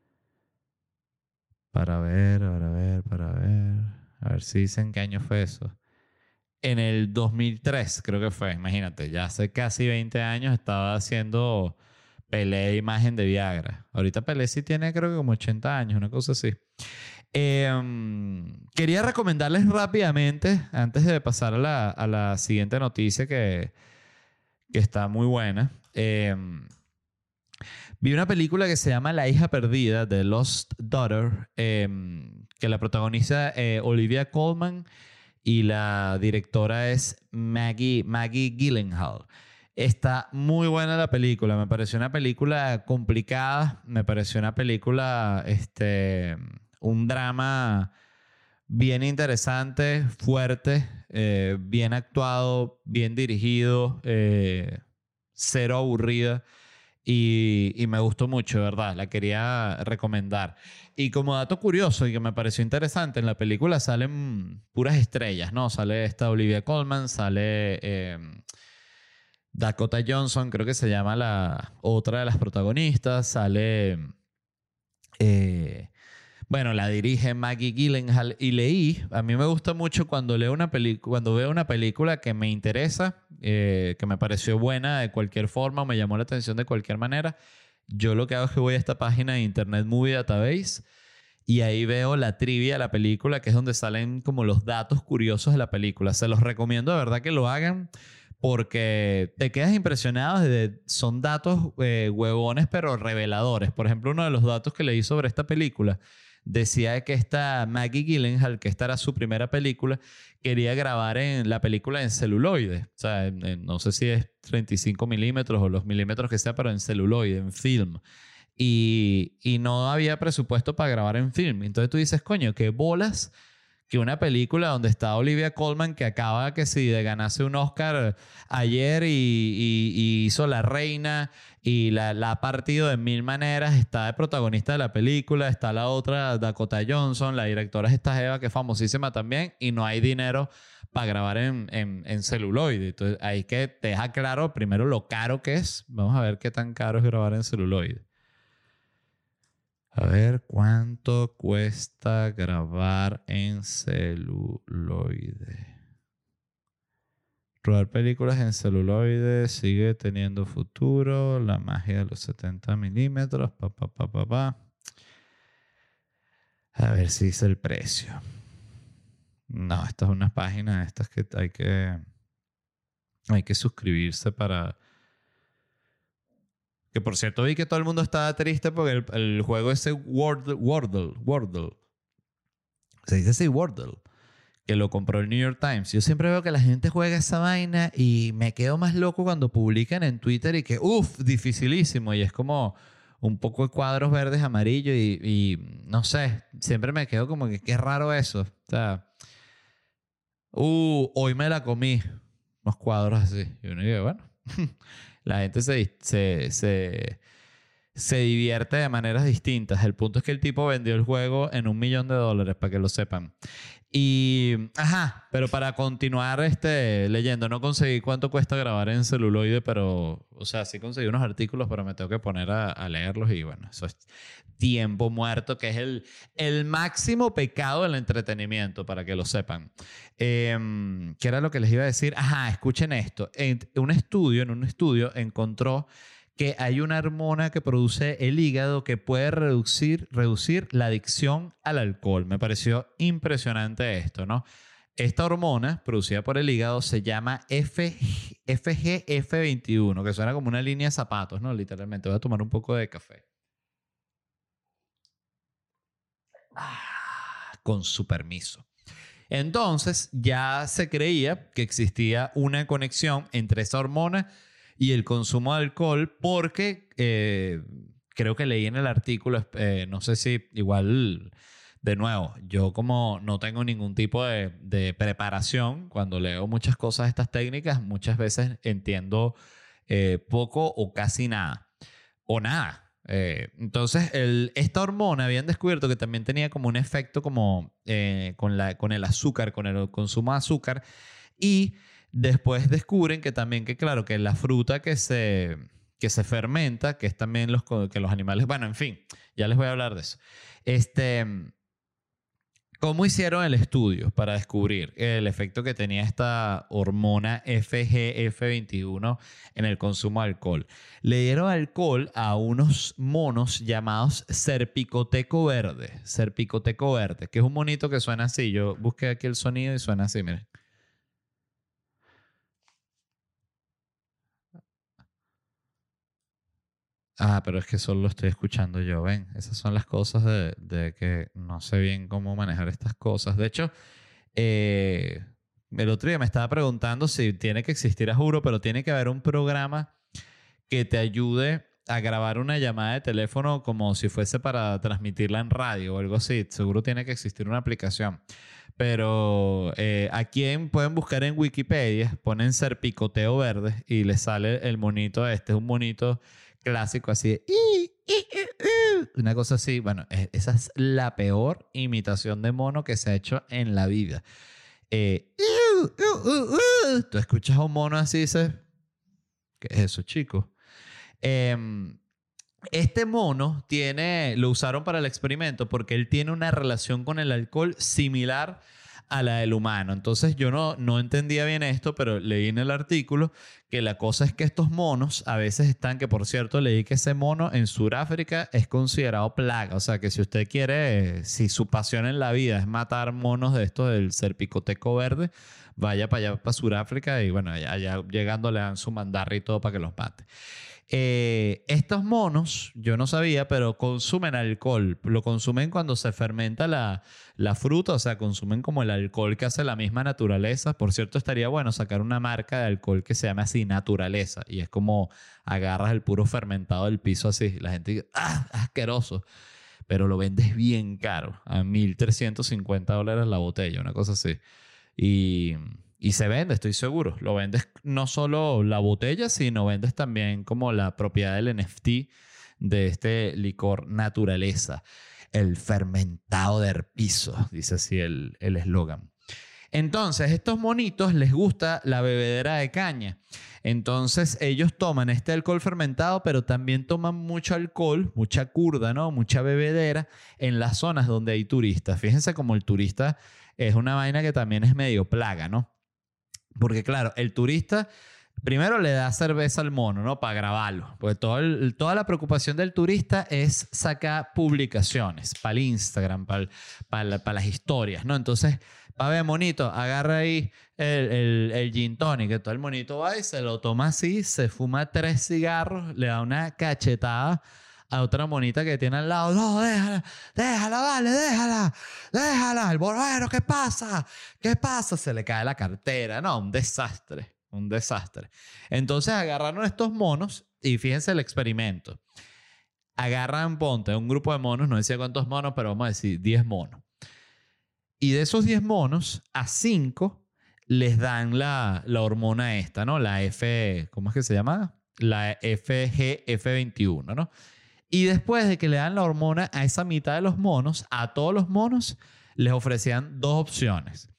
Para ver, para ver, para ver. A ver si dicen qué año fue eso. En el dos mil tres creo que fue, imagínate, ya hace casi veinte años estaba haciendo Pelé imagen de Viagra. Ahorita Pelé sí tiene creo que como ochenta años, una cosa así. Eh, quería recomendarles rápidamente, antes de pasar a la, a la siguiente noticia que, que está muy buena. Eh, vi una película que se llama La hija perdida, The Lost Daughter, eh, que la protagoniza eh, Olivia Colman. Y la directora es Maggie, Maggie Gyllenhaal. Está muy buena la película. Me pareció una película complicada. Me pareció una película, este, un drama bien interesante, fuerte, eh, bien actuado, bien dirigido, eh, cero aburrida. Y, y me gustó mucho, ¿verdad? La quería recomendar. Y como dato curioso y que me pareció interesante, en la película salen puras estrellas, ¿no? Sale esta Olivia Colman, sale eh, Dakota Johnson, creo que se llama la otra de las protagonistas, sale... Eh, bueno, la dirige Maggie Gyllenhaal y leí, a mí me gusta mucho cuando leo una peli- cuando veo una película que me interesa, eh, que me pareció buena de cualquier forma o me llamó la atención de cualquier manera, yo lo que hago es que voy a esta página de Internet Movie Database y ahí veo la trivia de la película, que es donde salen como los datos curiosos de la película. Se los recomiendo de verdad que lo hagan porque te quedas impresionado. De, son datos eh, huevones pero reveladores. Por ejemplo, uno de los datos que leí sobre esta película decía que esta Maggie Gyllenhaal, que esta era su primera película, quería grabar en la película en celuloide. O sea, en, en, no sé si es treinta y cinco milímetros o los milímetros que sea, pero en celuloide, en film. Y, y no había presupuesto para grabar en film. Entonces tú dices, coño, qué bolas que una película donde está Olivia Colman, que acaba que sí de ganarse un Oscar ayer y, y, y hizo La Reina y la, la ha partido de mil maneras, está de protagonista de la película, está la otra Dakota Johnson, la directora es esta Eva, que es famosísima también, y no hay dinero para grabar en, en, en celuloide. Entonces ahí que te deja claro primero lo caro que es. Vamos a ver qué tan caro es grabar en celuloide. A ver, ¿cuánto cuesta grabar en celuloide? Rodar películas en celuloide sigue teniendo futuro. La magia de los setenta milímetros. Pa, pa, pa, pa, pa. A ver si dice el precio. No, esta es una página de estas que hay que, hay que suscribirse para... Que por cierto vi que todo el mundo estaba triste porque el, el juego ese Wordle, Wordle, Wordle, se dice así Wordle, que lo compró el New York Times. Yo siempre veo que la gente juega esa vaina y me quedo más loco cuando publican en Twitter y que uff, dificilísimo. Y es como un poco de cuadros verdes, amarillos y, y no sé, siempre me quedo como que qué raro eso. O sea, uh, hoy me la comí, unos cuadros así. Y uno dice, bueno... La gente se, se, se, se divierte de maneras distintas. El punto es que el tipo vendió el juego en un millón de dólares, para que lo sepan. Y, ajá, pero para continuar este, leyendo, no conseguí cuánto cuesta grabar en celuloide, pero, o sea, sí conseguí unos artículos, pero me tengo que poner a, a leerlos y bueno, eso es tiempo muerto, que es el, el máximo pecado del entretenimiento, para que lo sepan. Eh, ¿Qué era lo que les iba a decir? Ajá, escuchen esto. En un estudio, en un estudio encontró que hay una hormona que produce el hígado que puede reducir, reducir la adicción al alcohol. Me pareció impresionante esto, ¿no? Esta hormona producida por el hígado se llama F G F veintiuno, que suena como una línea de zapatos, ¿no? Literalmente. Voy a tomar un poco de café. Ah, con su permiso. Entonces, ya se creía que existía una conexión entre esa hormona y el consumo de alcohol porque eh, creo que leí en el artículo, eh, no sé si igual, de nuevo, yo como no tengo ningún tipo de, de preparación, cuando leo muchas cosas de estas técnicas, muchas veces entiendo eh, poco o casi nada, o nada. Eh, entonces, el, esta hormona habían descubierto que también tenía como un efecto como eh, con, la, con el azúcar, con el consumo de azúcar. Y después descubren que también, que claro, que la fruta que se, que se fermenta, que es también los, que los animales... Bueno, en fin, ya les voy a hablar de eso. Este, ¿Cómo hicieron el estudio para descubrir el efecto que tenía esta hormona F G F veintiuno en el consumo de alcohol? Le dieron alcohol a unos monos llamados serpicoteco verde. Serpicoteco verde, que es un monito que suena así. Yo busqué aquí el sonido y suena así, miren. Ah, pero es que solo lo estoy escuchando yo, ¿ven? Esas son las cosas de, de que no sé bien cómo manejar estas cosas. De hecho, eh, el otro día me estaba preguntando si tiene que existir, a juro, pero tiene que haber un programa que te ayude a grabar una llamada de teléfono como si fuese para transmitirla en radio o algo así. Seguro tiene que existir una aplicación. Pero eh, aquí en, pueden buscar en Wikipedia, ponen serpicoteo verde y les sale el monito este. Es un monito clásico así de, una cosa así. Bueno, esa es la peor imitación de mono que se ha hecho en la vida. Eh, tú escuchas a un mono así y dices, ¿qué es eso, chico? Eh, este mono tiene, lo usaron para el experimento porque él tiene una relación con el alcohol similar a la del humano. Entonces yo no, no entendía bien esto, pero leí en el artículo que la cosa es que estos monos a veces están, que por cierto leí que ese mono en Sudáfrica es considerado plaga. O sea que si usted quiere, si su pasión en la vida es matar monos de estos del serpicoteco verde, vaya para allá, para Sudáfrica y bueno, allá, allá llegando le dan su mandarra y todo para que los mate. Eh, estos monos, yo no sabía, pero consumen alcohol. Lo consumen cuando se fermenta la, la fruta, o sea, consumen como el alcohol que hace la misma naturaleza. Por cierto, estaría bueno sacar una marca de alcohol que se llame así, naturaleza. Y es como agarras el puro fermentado del piso así. La gente dice, ¡ah, asqueroso! Pero lo vendes bien caro, a mil trescientos cincuenta dólares la botella, una cosa así. Y... Y se vende, estoy seguro. Lo vendes no solo la botella, sino vendes también como la propiedad del N F T de este licor naturaleza. El fermentado del piso, dice así el eslogan. Entonces, estos monitos les gusta la bebedera de caña. Entonces, ellos toman este alcohol fermentado, pero también toman mucho alcohol, mucha curda, ¿no? Mucha bebedera en las zonas donde hay turistas. Fíjense cómo el turista es una vaina que también es medio plaga, ¿no? Porque claro, el turista primero le da cerveza al mono, ¿no? Para grabarlo. Porque todo el, toda la preocupación del turista es sacar publicaciones para el Instagram, para, para, para las historias, ¿no? Entonces, para ver, monito, agarra ahí el, el, el gin tonic, que todo el monito va y se lo toma así, se fuma tres cigarros, le da una cachetada a otra monita que tiene al lado. No, déjala, déjala, vale, déjala, déjala. El bueno, ¿qué pasa? ¿Qué pasa? Se le cae la cartera. No, un desastre, un desastre. Entonces agarraron estos monos y fíjense el experimento. Agarran, ponte, un grupo de monos, no decía cuántos monos, pero vamos a decir diez monos. Y de esos diez monos, a cinco les dan la, la hormona esta, ¿no? La F, ¿cómo es que se llama? La F G F veintiuno, ¿no? Y después de que le dan la hormona a esa mitad de los monos, a todos los monos les ofrecían dos opciones.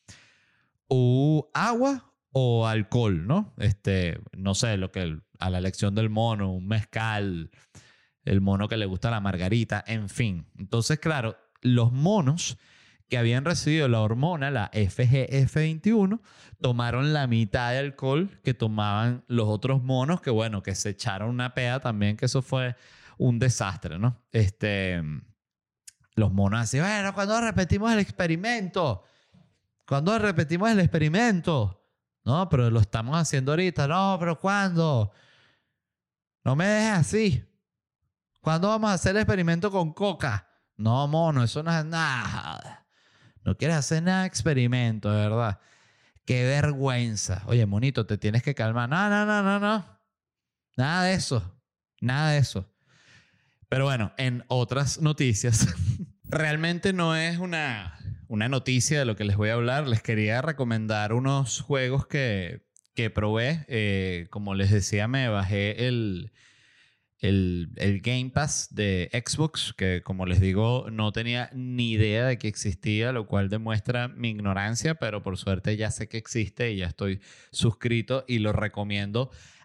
O agua o alcohol, ¿no? Este, no sé, lo que a la elección del mono, un mezcal, el mono que le gusta la margarita, en fin. Entonces, claro, los monos que habían recibido la hormona, la F G F veintiuno, tomaron la mitad de alcohol que tomaban los otros monos, que bueno, que se echaron una peda también, que eso fue un desastre, ¿no? Este, los monos así, bueno, ¿cuándo repetimos el experimento? ¿Cuándo repetimos el experimento? No, pero lo estamos haciendo ahorita. No, pero ¿cuándo? No me dejes así. ¿Cuándo vamos a hacer el experimento con coca? No, mono, eso no es nada. No quieres hacer nada de experimento, de verdad. Qué vergüenza. Oye, monito, te tienes que calmar. No, no, no, no, no. Nada de eso. Nada de eso. Pero bueno, en otras noticias, realmente no es una, una noticia de lo que les voy a hablar. Les quería recomendar unos juegos que, que probé. Eh, como les decía, me bajé el, el, el Game Pass de Xbox, que como les digo, no tenía ni idea de que existía, lo cual demuestra mi ignorancia, pero por suerte ya sé que existe y ya estoy suscrito y lo recomiendo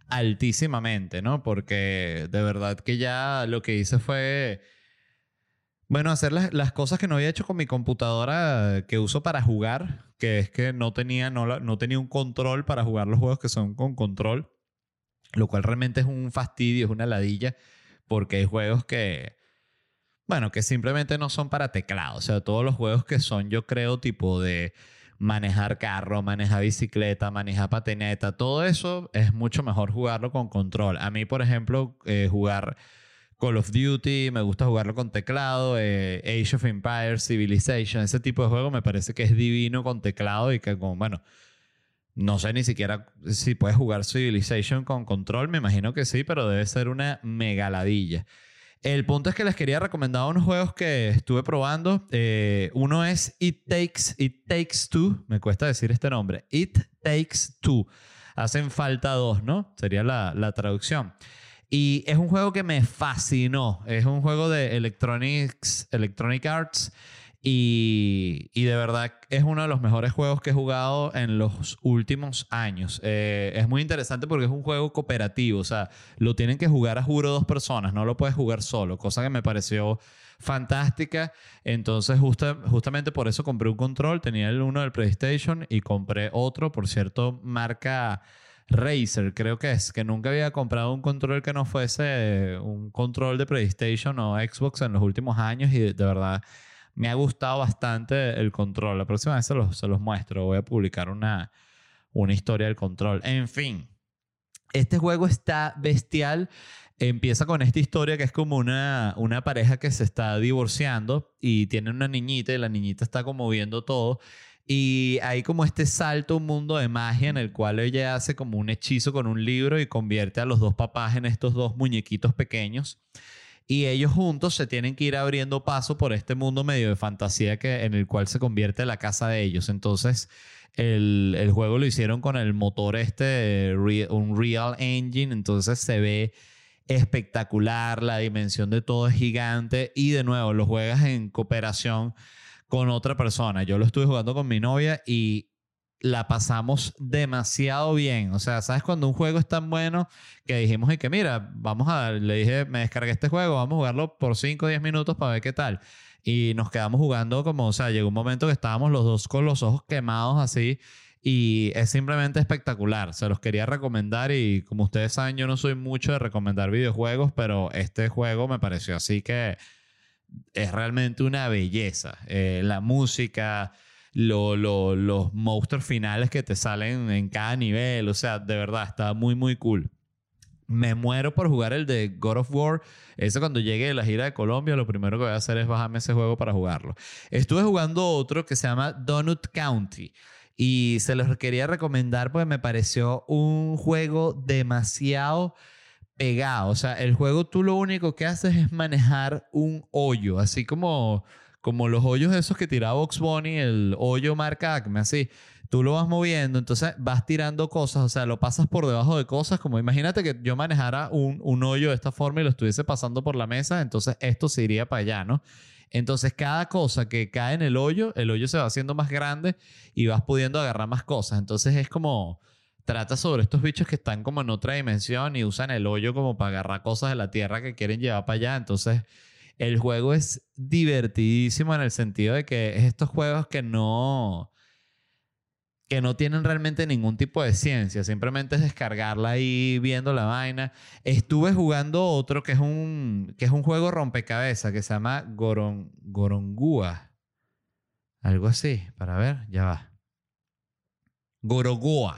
altísimamente, ¿no? Porque de verdad que ya lo que hice fue, bueno, hacer las, las cosas que no había hecho con mi computadora que uso para jugar, que es que no tenía, no, la- no tenía un control para jugar los juegos que son con control, lo cual realmente es un fastidio, es una ladilla, porque hay juegos que, bueno, que simplemente no son para teclado. O sea, todos los juegos que son, yo creo, tipo de manejar carro, manejar bicicleta, manejar patineta, todo eso es mucho mejor jugarlo con control. A mí, por ejemplo, eh, jugar Call of Duty, me gusta jugarlo con teclado, eh, Age of Empires, Civilization, ese tipo de juego me parece que es divino con teclado y que con, bueno, no sé ni siquiera si puedes jugar Civilization con control, me imagino que sí, pero debe ser una megaladilla. El punto es que les quería recomendar unos juegos que estuve probando. Eh, uno es It Takes, It Takes Two. Me cuesta decir este nombre. It Takes Two. Hacen falta dos, ¿no? Sería la, la traducción. Y es un juego que me fascinó. Es un juego de Electronics, Electronic Arts. Y, y de verdad es uno de los mejores juegos que he jugado en los últimos años. Eh, es muy interesante porque es un juego cooperativo. O sea, lo tienen que jugar a juro dos personas. No lo puedes jugar solo. Cosa que me pareció fantástica. Entonces, justa, justamente por eso compré un control. Tenía el uno del PlayStation y compré otro, por cierto, marca Razer, creo que es. Que nunca había comprado un control que no fuese un control de PlayStation o Xbox en los últimos años. Y de, de verdad me ha gustado bastante el control. La próxima vez se los, se los muestro. Voy a publicar una, una historia del control. En fin, este juego está bestial. Empieza con esta historia que es como una, una pareja que se está divorciando y tiene una niñita y la niñita está como viendo todo. Y hay como este salto a un mundo de magia en el cual ella hace como un hechizo con un libro y convierte a los dos papás en estos dos muñequitos pequeños. Y ellos juntos se tienen que ir abriendo paso por este mundo medio de fantasía que, en el cual se convierte la casa de ellos. Entonces, el, el juego lo hicieron con el motor este, un Unreal Engine. Entonces se ve espectacular, la dimensión de todo es gigante. Y de nuevo, lo juegas en cooperación con otra persona. Yo lo estuve jugando con mi novia y la pasamos demasiado bien. O sea, ¿sabes? Cuando un juego es tan bueno que dijimos y que mira, vamos a, le dije, me descargué este juego, vamos a jugarlo por cinco o diez minutos para ver qué tal. Y nos quedamos jugando como, o sea, llegó un momento que estábamos los dos con los ojos quemados así y es simplemente espectacular. Se los quería recomendar y como ustedes saben, yo no soy mucho de recomendar videojuegos, pero este juego me pareció así que es realmente una belleza. Eh, la música, lo, lo, los monstruos finales que te salen en cada nivel. O sea, de verdad, está muy, muy cool. Me muero por jugar el de God of War. Eso cuando llegue de la gira de Colombia, lo primero que voy a hacer es bajarme ese juego para jugarlo. Estuve jugando otro que se llama Donut County. Y se los quería recomendar porque me pareció un juego demasiado pegado. O sea, el juego tú lo único que haces es manejar un hoyo, así como, como los hoyos esos que tiraba Box Bunny, el hoyo marca Acme, así. Tú lo vas moviendo, entonces vas tirando cosas, o sea, lo pasas por debajo de cosas, como imagínate que yo manejara un, un hoyo de esta forma y lo estuviese pasando por la mesa, entonces esto se iría para allá, ¿no? Entonces cada cosa que cae en el hoyo, el hoyo se va haciendo más grande y vas pudiendo agarrar más cosas. Entonces es como trata sobre estos bichos que están como en otra dimensión y usan el hoyo como para agarrar cosas de la tierra que quieren llevar para allá. Entonces, el juego es divertidísimo en el sentido de que es estos juegos que no, que no tienen realmente ningún tipo de ciencia. Simplemente es descargarla ahí viendo la vaina. Estuve jugando otro que es un, que es un juego rompecabezas que se llama Goron, Gorongua. Algo así. Para ver, ya va. Gorogoa.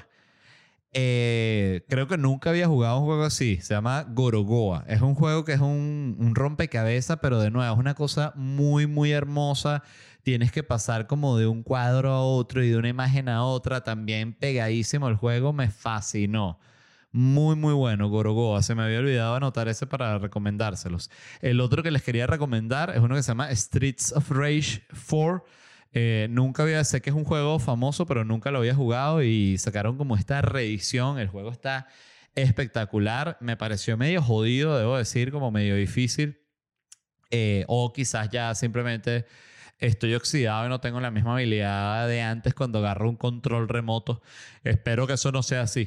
Eh, creo que nunca había jugado un juego así. Se llama Gorogoa. Es un juego que es un, un rompecabezas, pero de nuevo es una cosa muy, muy hermosa. Tienes que pasar como de un cuadro a otro y de una imagen a otra. También pegadísimo el juego. Me fascinó. Muy, muy bueno, Gorogoa. Se me había olvidado anotar ese para recomendárselos. El otro que les quería recomendar es uno que se llama Streets of Rage cuatro. Eh, nunca había, sé que es un juego famoso, pero nunca lo había jugado y sacaron como esta reedición. El juego está espectacular. Me pareció medio jodido, debo decir, como medio difícil. Eh, o quizás ya simplemente estoy oxidado y no tengo la misma habilidad de antes cuando agarro un control remoto. Espero que eso no sea así.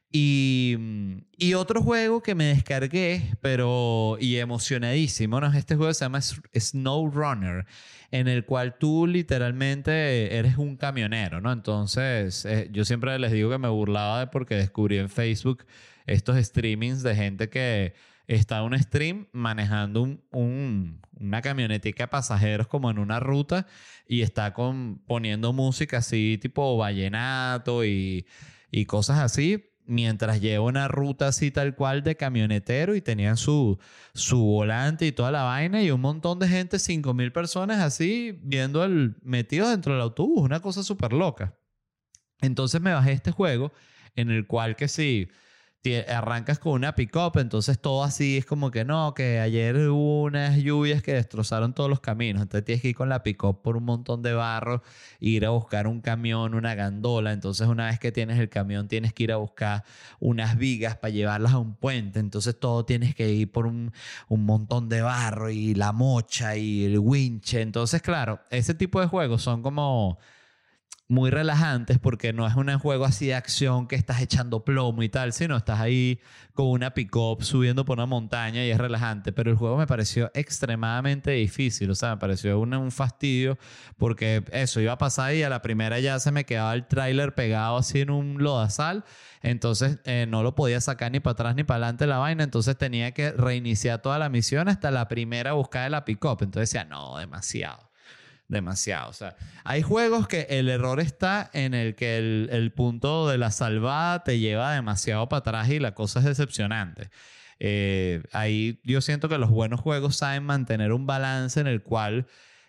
Y, y otro juego que me descargué, pero y emocionadísimo, ¿no? Este juego se llama Snow Runner, en el cual tú literalmente eres un camionero, ¿no? Entonces, eh, yo siempre les digo que me burlaba de porque descubrí en Facebook estos streamings de gente que está en un stream manejando un, un, una camionetica de pasajeros como en una ruta y está con, poniendo música así tipo vallenato y, y cosas así, mientras lleva una ruta así tal cual de camionetero y tenían su, su volante y toda la vaina y un montón de gente, cinco mil personas así viendo el metido dentro del autobús, una cosa súper loca. Entonces me bajé este juego en el cual que sí, arrancas con una pick-up, entonces todo así es como que no, que ayer hubo unas lluvias que destrozaron todos los caminos, entonces tienes que ir con la pick-up por un montón de barro, ir a buscar un camión, una gandola, entonces una vez que tienes el camión tienes que ir a buscar unas vigas para llevarlas a un puente, entonces todo tienes que ir por un, un montón de barro y la mocha y el winche, entonces claro, ese tipo de juegos son como muy relajantes porque no es un juego así de acción que estás echando plomo y tal, sino estás ahí con una pick-up subiendo por una montaña y es relajante. Pero el juego me pareció extremadamente difícil, o sea, me pareció un, un fastidio porque eso iba a pasar y a la primera ya se me quedaba el tráiler pegado así en un lodazal, entonces eh, no lo podía sacar ni para atrás ni para adelante la vaina, entonces tenía que reiniciar toda la misión hasta la primera buscada de la pick-up. Entonces decía, no, demasiado. Demasiado. O sea, hay juegos que el error está en el que el, el punto de la salvada te lleva demasiado para atrás y la cosa es decepcionante. Eh, ahí yo siento que los buenos juegos saben mantener un balance en el cual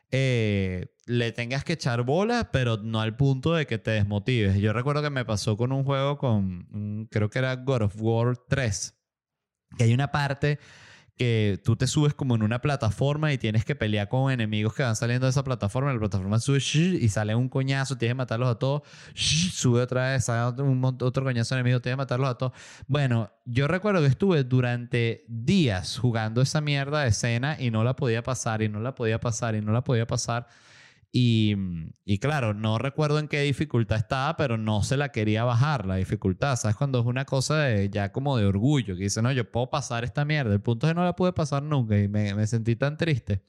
eh, le tengas que echar bola, pero no al punto de que te desmotives. Yo recuerdo que me pasó con un juego con, un, creo que era God of War tres, que hay una parte que tú te subes como en una plataforma y tienes que pelear con enemigos que van saliendo de esa plataforma. La plataforma sube y sale un coñazo, tienes que matarlos a todos. Sube otra vez, sale un, otro coñazo de enemigos, tienes que matarlos a todos. Bueno, yo recuerdo que estuve durante días jugando esa mierda de escena y no la podía pasar y no la podía pasar y no la podía pasar. Y, y claro, no recuerdo en qué dificultad estaba, pero no se la quería bajar la dificultad. ¿Sabes? Cuando es una cosa de, ya como de orgullo, que dice, no, yo puedo pasar esta mierda. El punto es que no la pude pasar nunca y me, me sentí tan triste.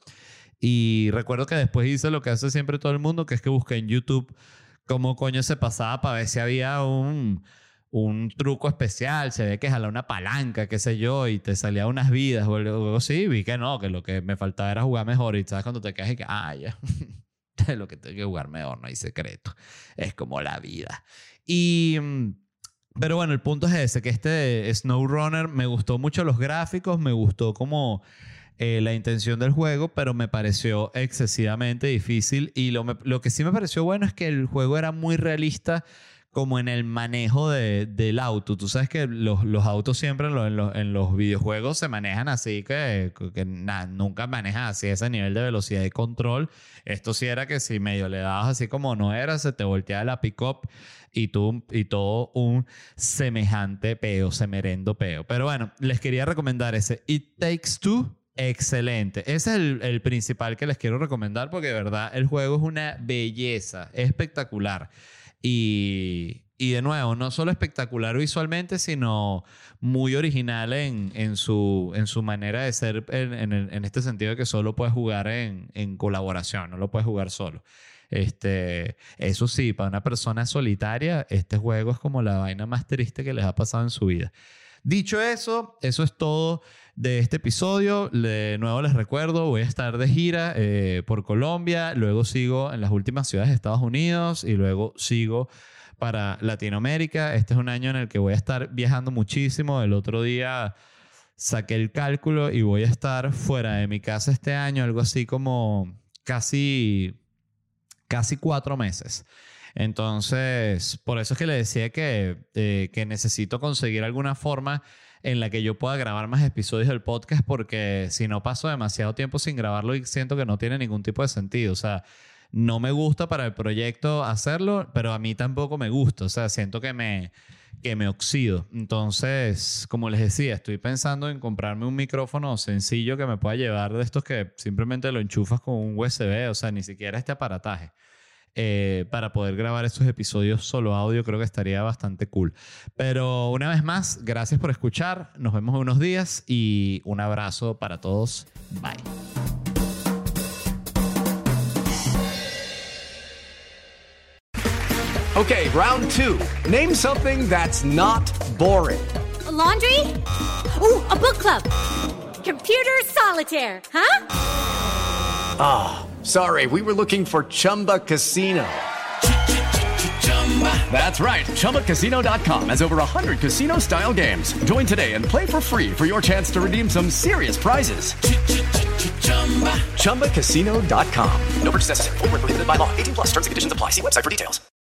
Y recuerdo que después hice lo que hace siempre todo el mundo, que es que busqué en YouTube cómo coño se pasaba para ver si había un, un truco especial. Se ve que jalar una palanca, qué sé yo, y te salía unas vidas o algo así. Vi que no, que lo que me faltaba era jugar mejor. Y sabes cuando te quedas y que, ah, ya. Lo que tengo que jugar mejor, no hay secreto. Es como la vida. Y, pero bueno, el punto es ese, que este SnowRunner me gustó mucho los gráficos, me gustó como eh, la intención del juego, pero me pareció excesivamente difícil. Y lo, me, lo que sí me pareció bueno es que el juego era muy realista como en el manejo de, del auto. Tú sabes que los, los autos siempre en, lo, en, lo, en los videojuegos se manejan así, que, que na, nunca manejan así ese nivel de velocidad y control. Esto sí era que si medio le dabas así como no era, se te volteaba la pick-up y, tú, y todo un semejante peo, semerendo peo. Pero bueno, les quería recomendar ese It Takes Two. Excelente. Ese es el, el principal que les quiero recomendar porque de verdad el juego es una belleza, es espectacular. Y, y de nuevo, no solo espectacular visualmente, sino muy original en, en, su, en su manera de ser, en, en, en este sentido de que solo puedes jugar en, en colaboración, no lo puedes jugar solo. Este, eso sí, para una persona solitaria, este juego es como la vaina más triste que les ha pasado en su vida. Dicho eso, eso es todo de este episodio. De nuevo les recuerdo, voy a estar de gira eh, por Colombia, luego sigo en las últimas ciudades de Estados Unidos y luego sigo para Latinoamérica. Este es un año en el que voy a estar viajando muchísimo. El otro día saqué el cálculo y voy a estar fuera de mi casa este año, algo así como casi, casi cuatro meses. Entonces, por eso es que le decía que, eh, que necesito conseguir alguna forma en la que yo pueda grabar más episodios del podcast, porque si no paso demasiado tiempo sin grabarlo y siento que no tiene ningún tipo de sentido. O sea, no me gusta para el proyecto hacerlo, pero a mí tampoco me gusta. O sea, siento que me, que me oxido. Entonces, como les decía, estoy pensando en comprarme un micrófono sencillo que me pueda llevar de estos que simplemente lo enchufas con un U S B. O sea, ni siquiera este aparataje. eh, para poder grabar estos episodios solo audio. Creo que estaría bastante cool. Pero una vez más, gracias por escuchar. Nos vemos en unos días y un abrazo para todos. Bye. Okay, round two. Name something that's not boring. A laundry? Ooh, a book club. Computer solitaire, huh? Ah, oh, sorry, we were looking for Chumba Casino. That's right, Chumba Casino dot com has over one hundred casino-style games. Join today and play for free for your chance to redeem some serious prizes. Chumba Casino dot com. No purchase necessary. Void where prohibited by law. eighteen plus terms and conditions apply. See website for details.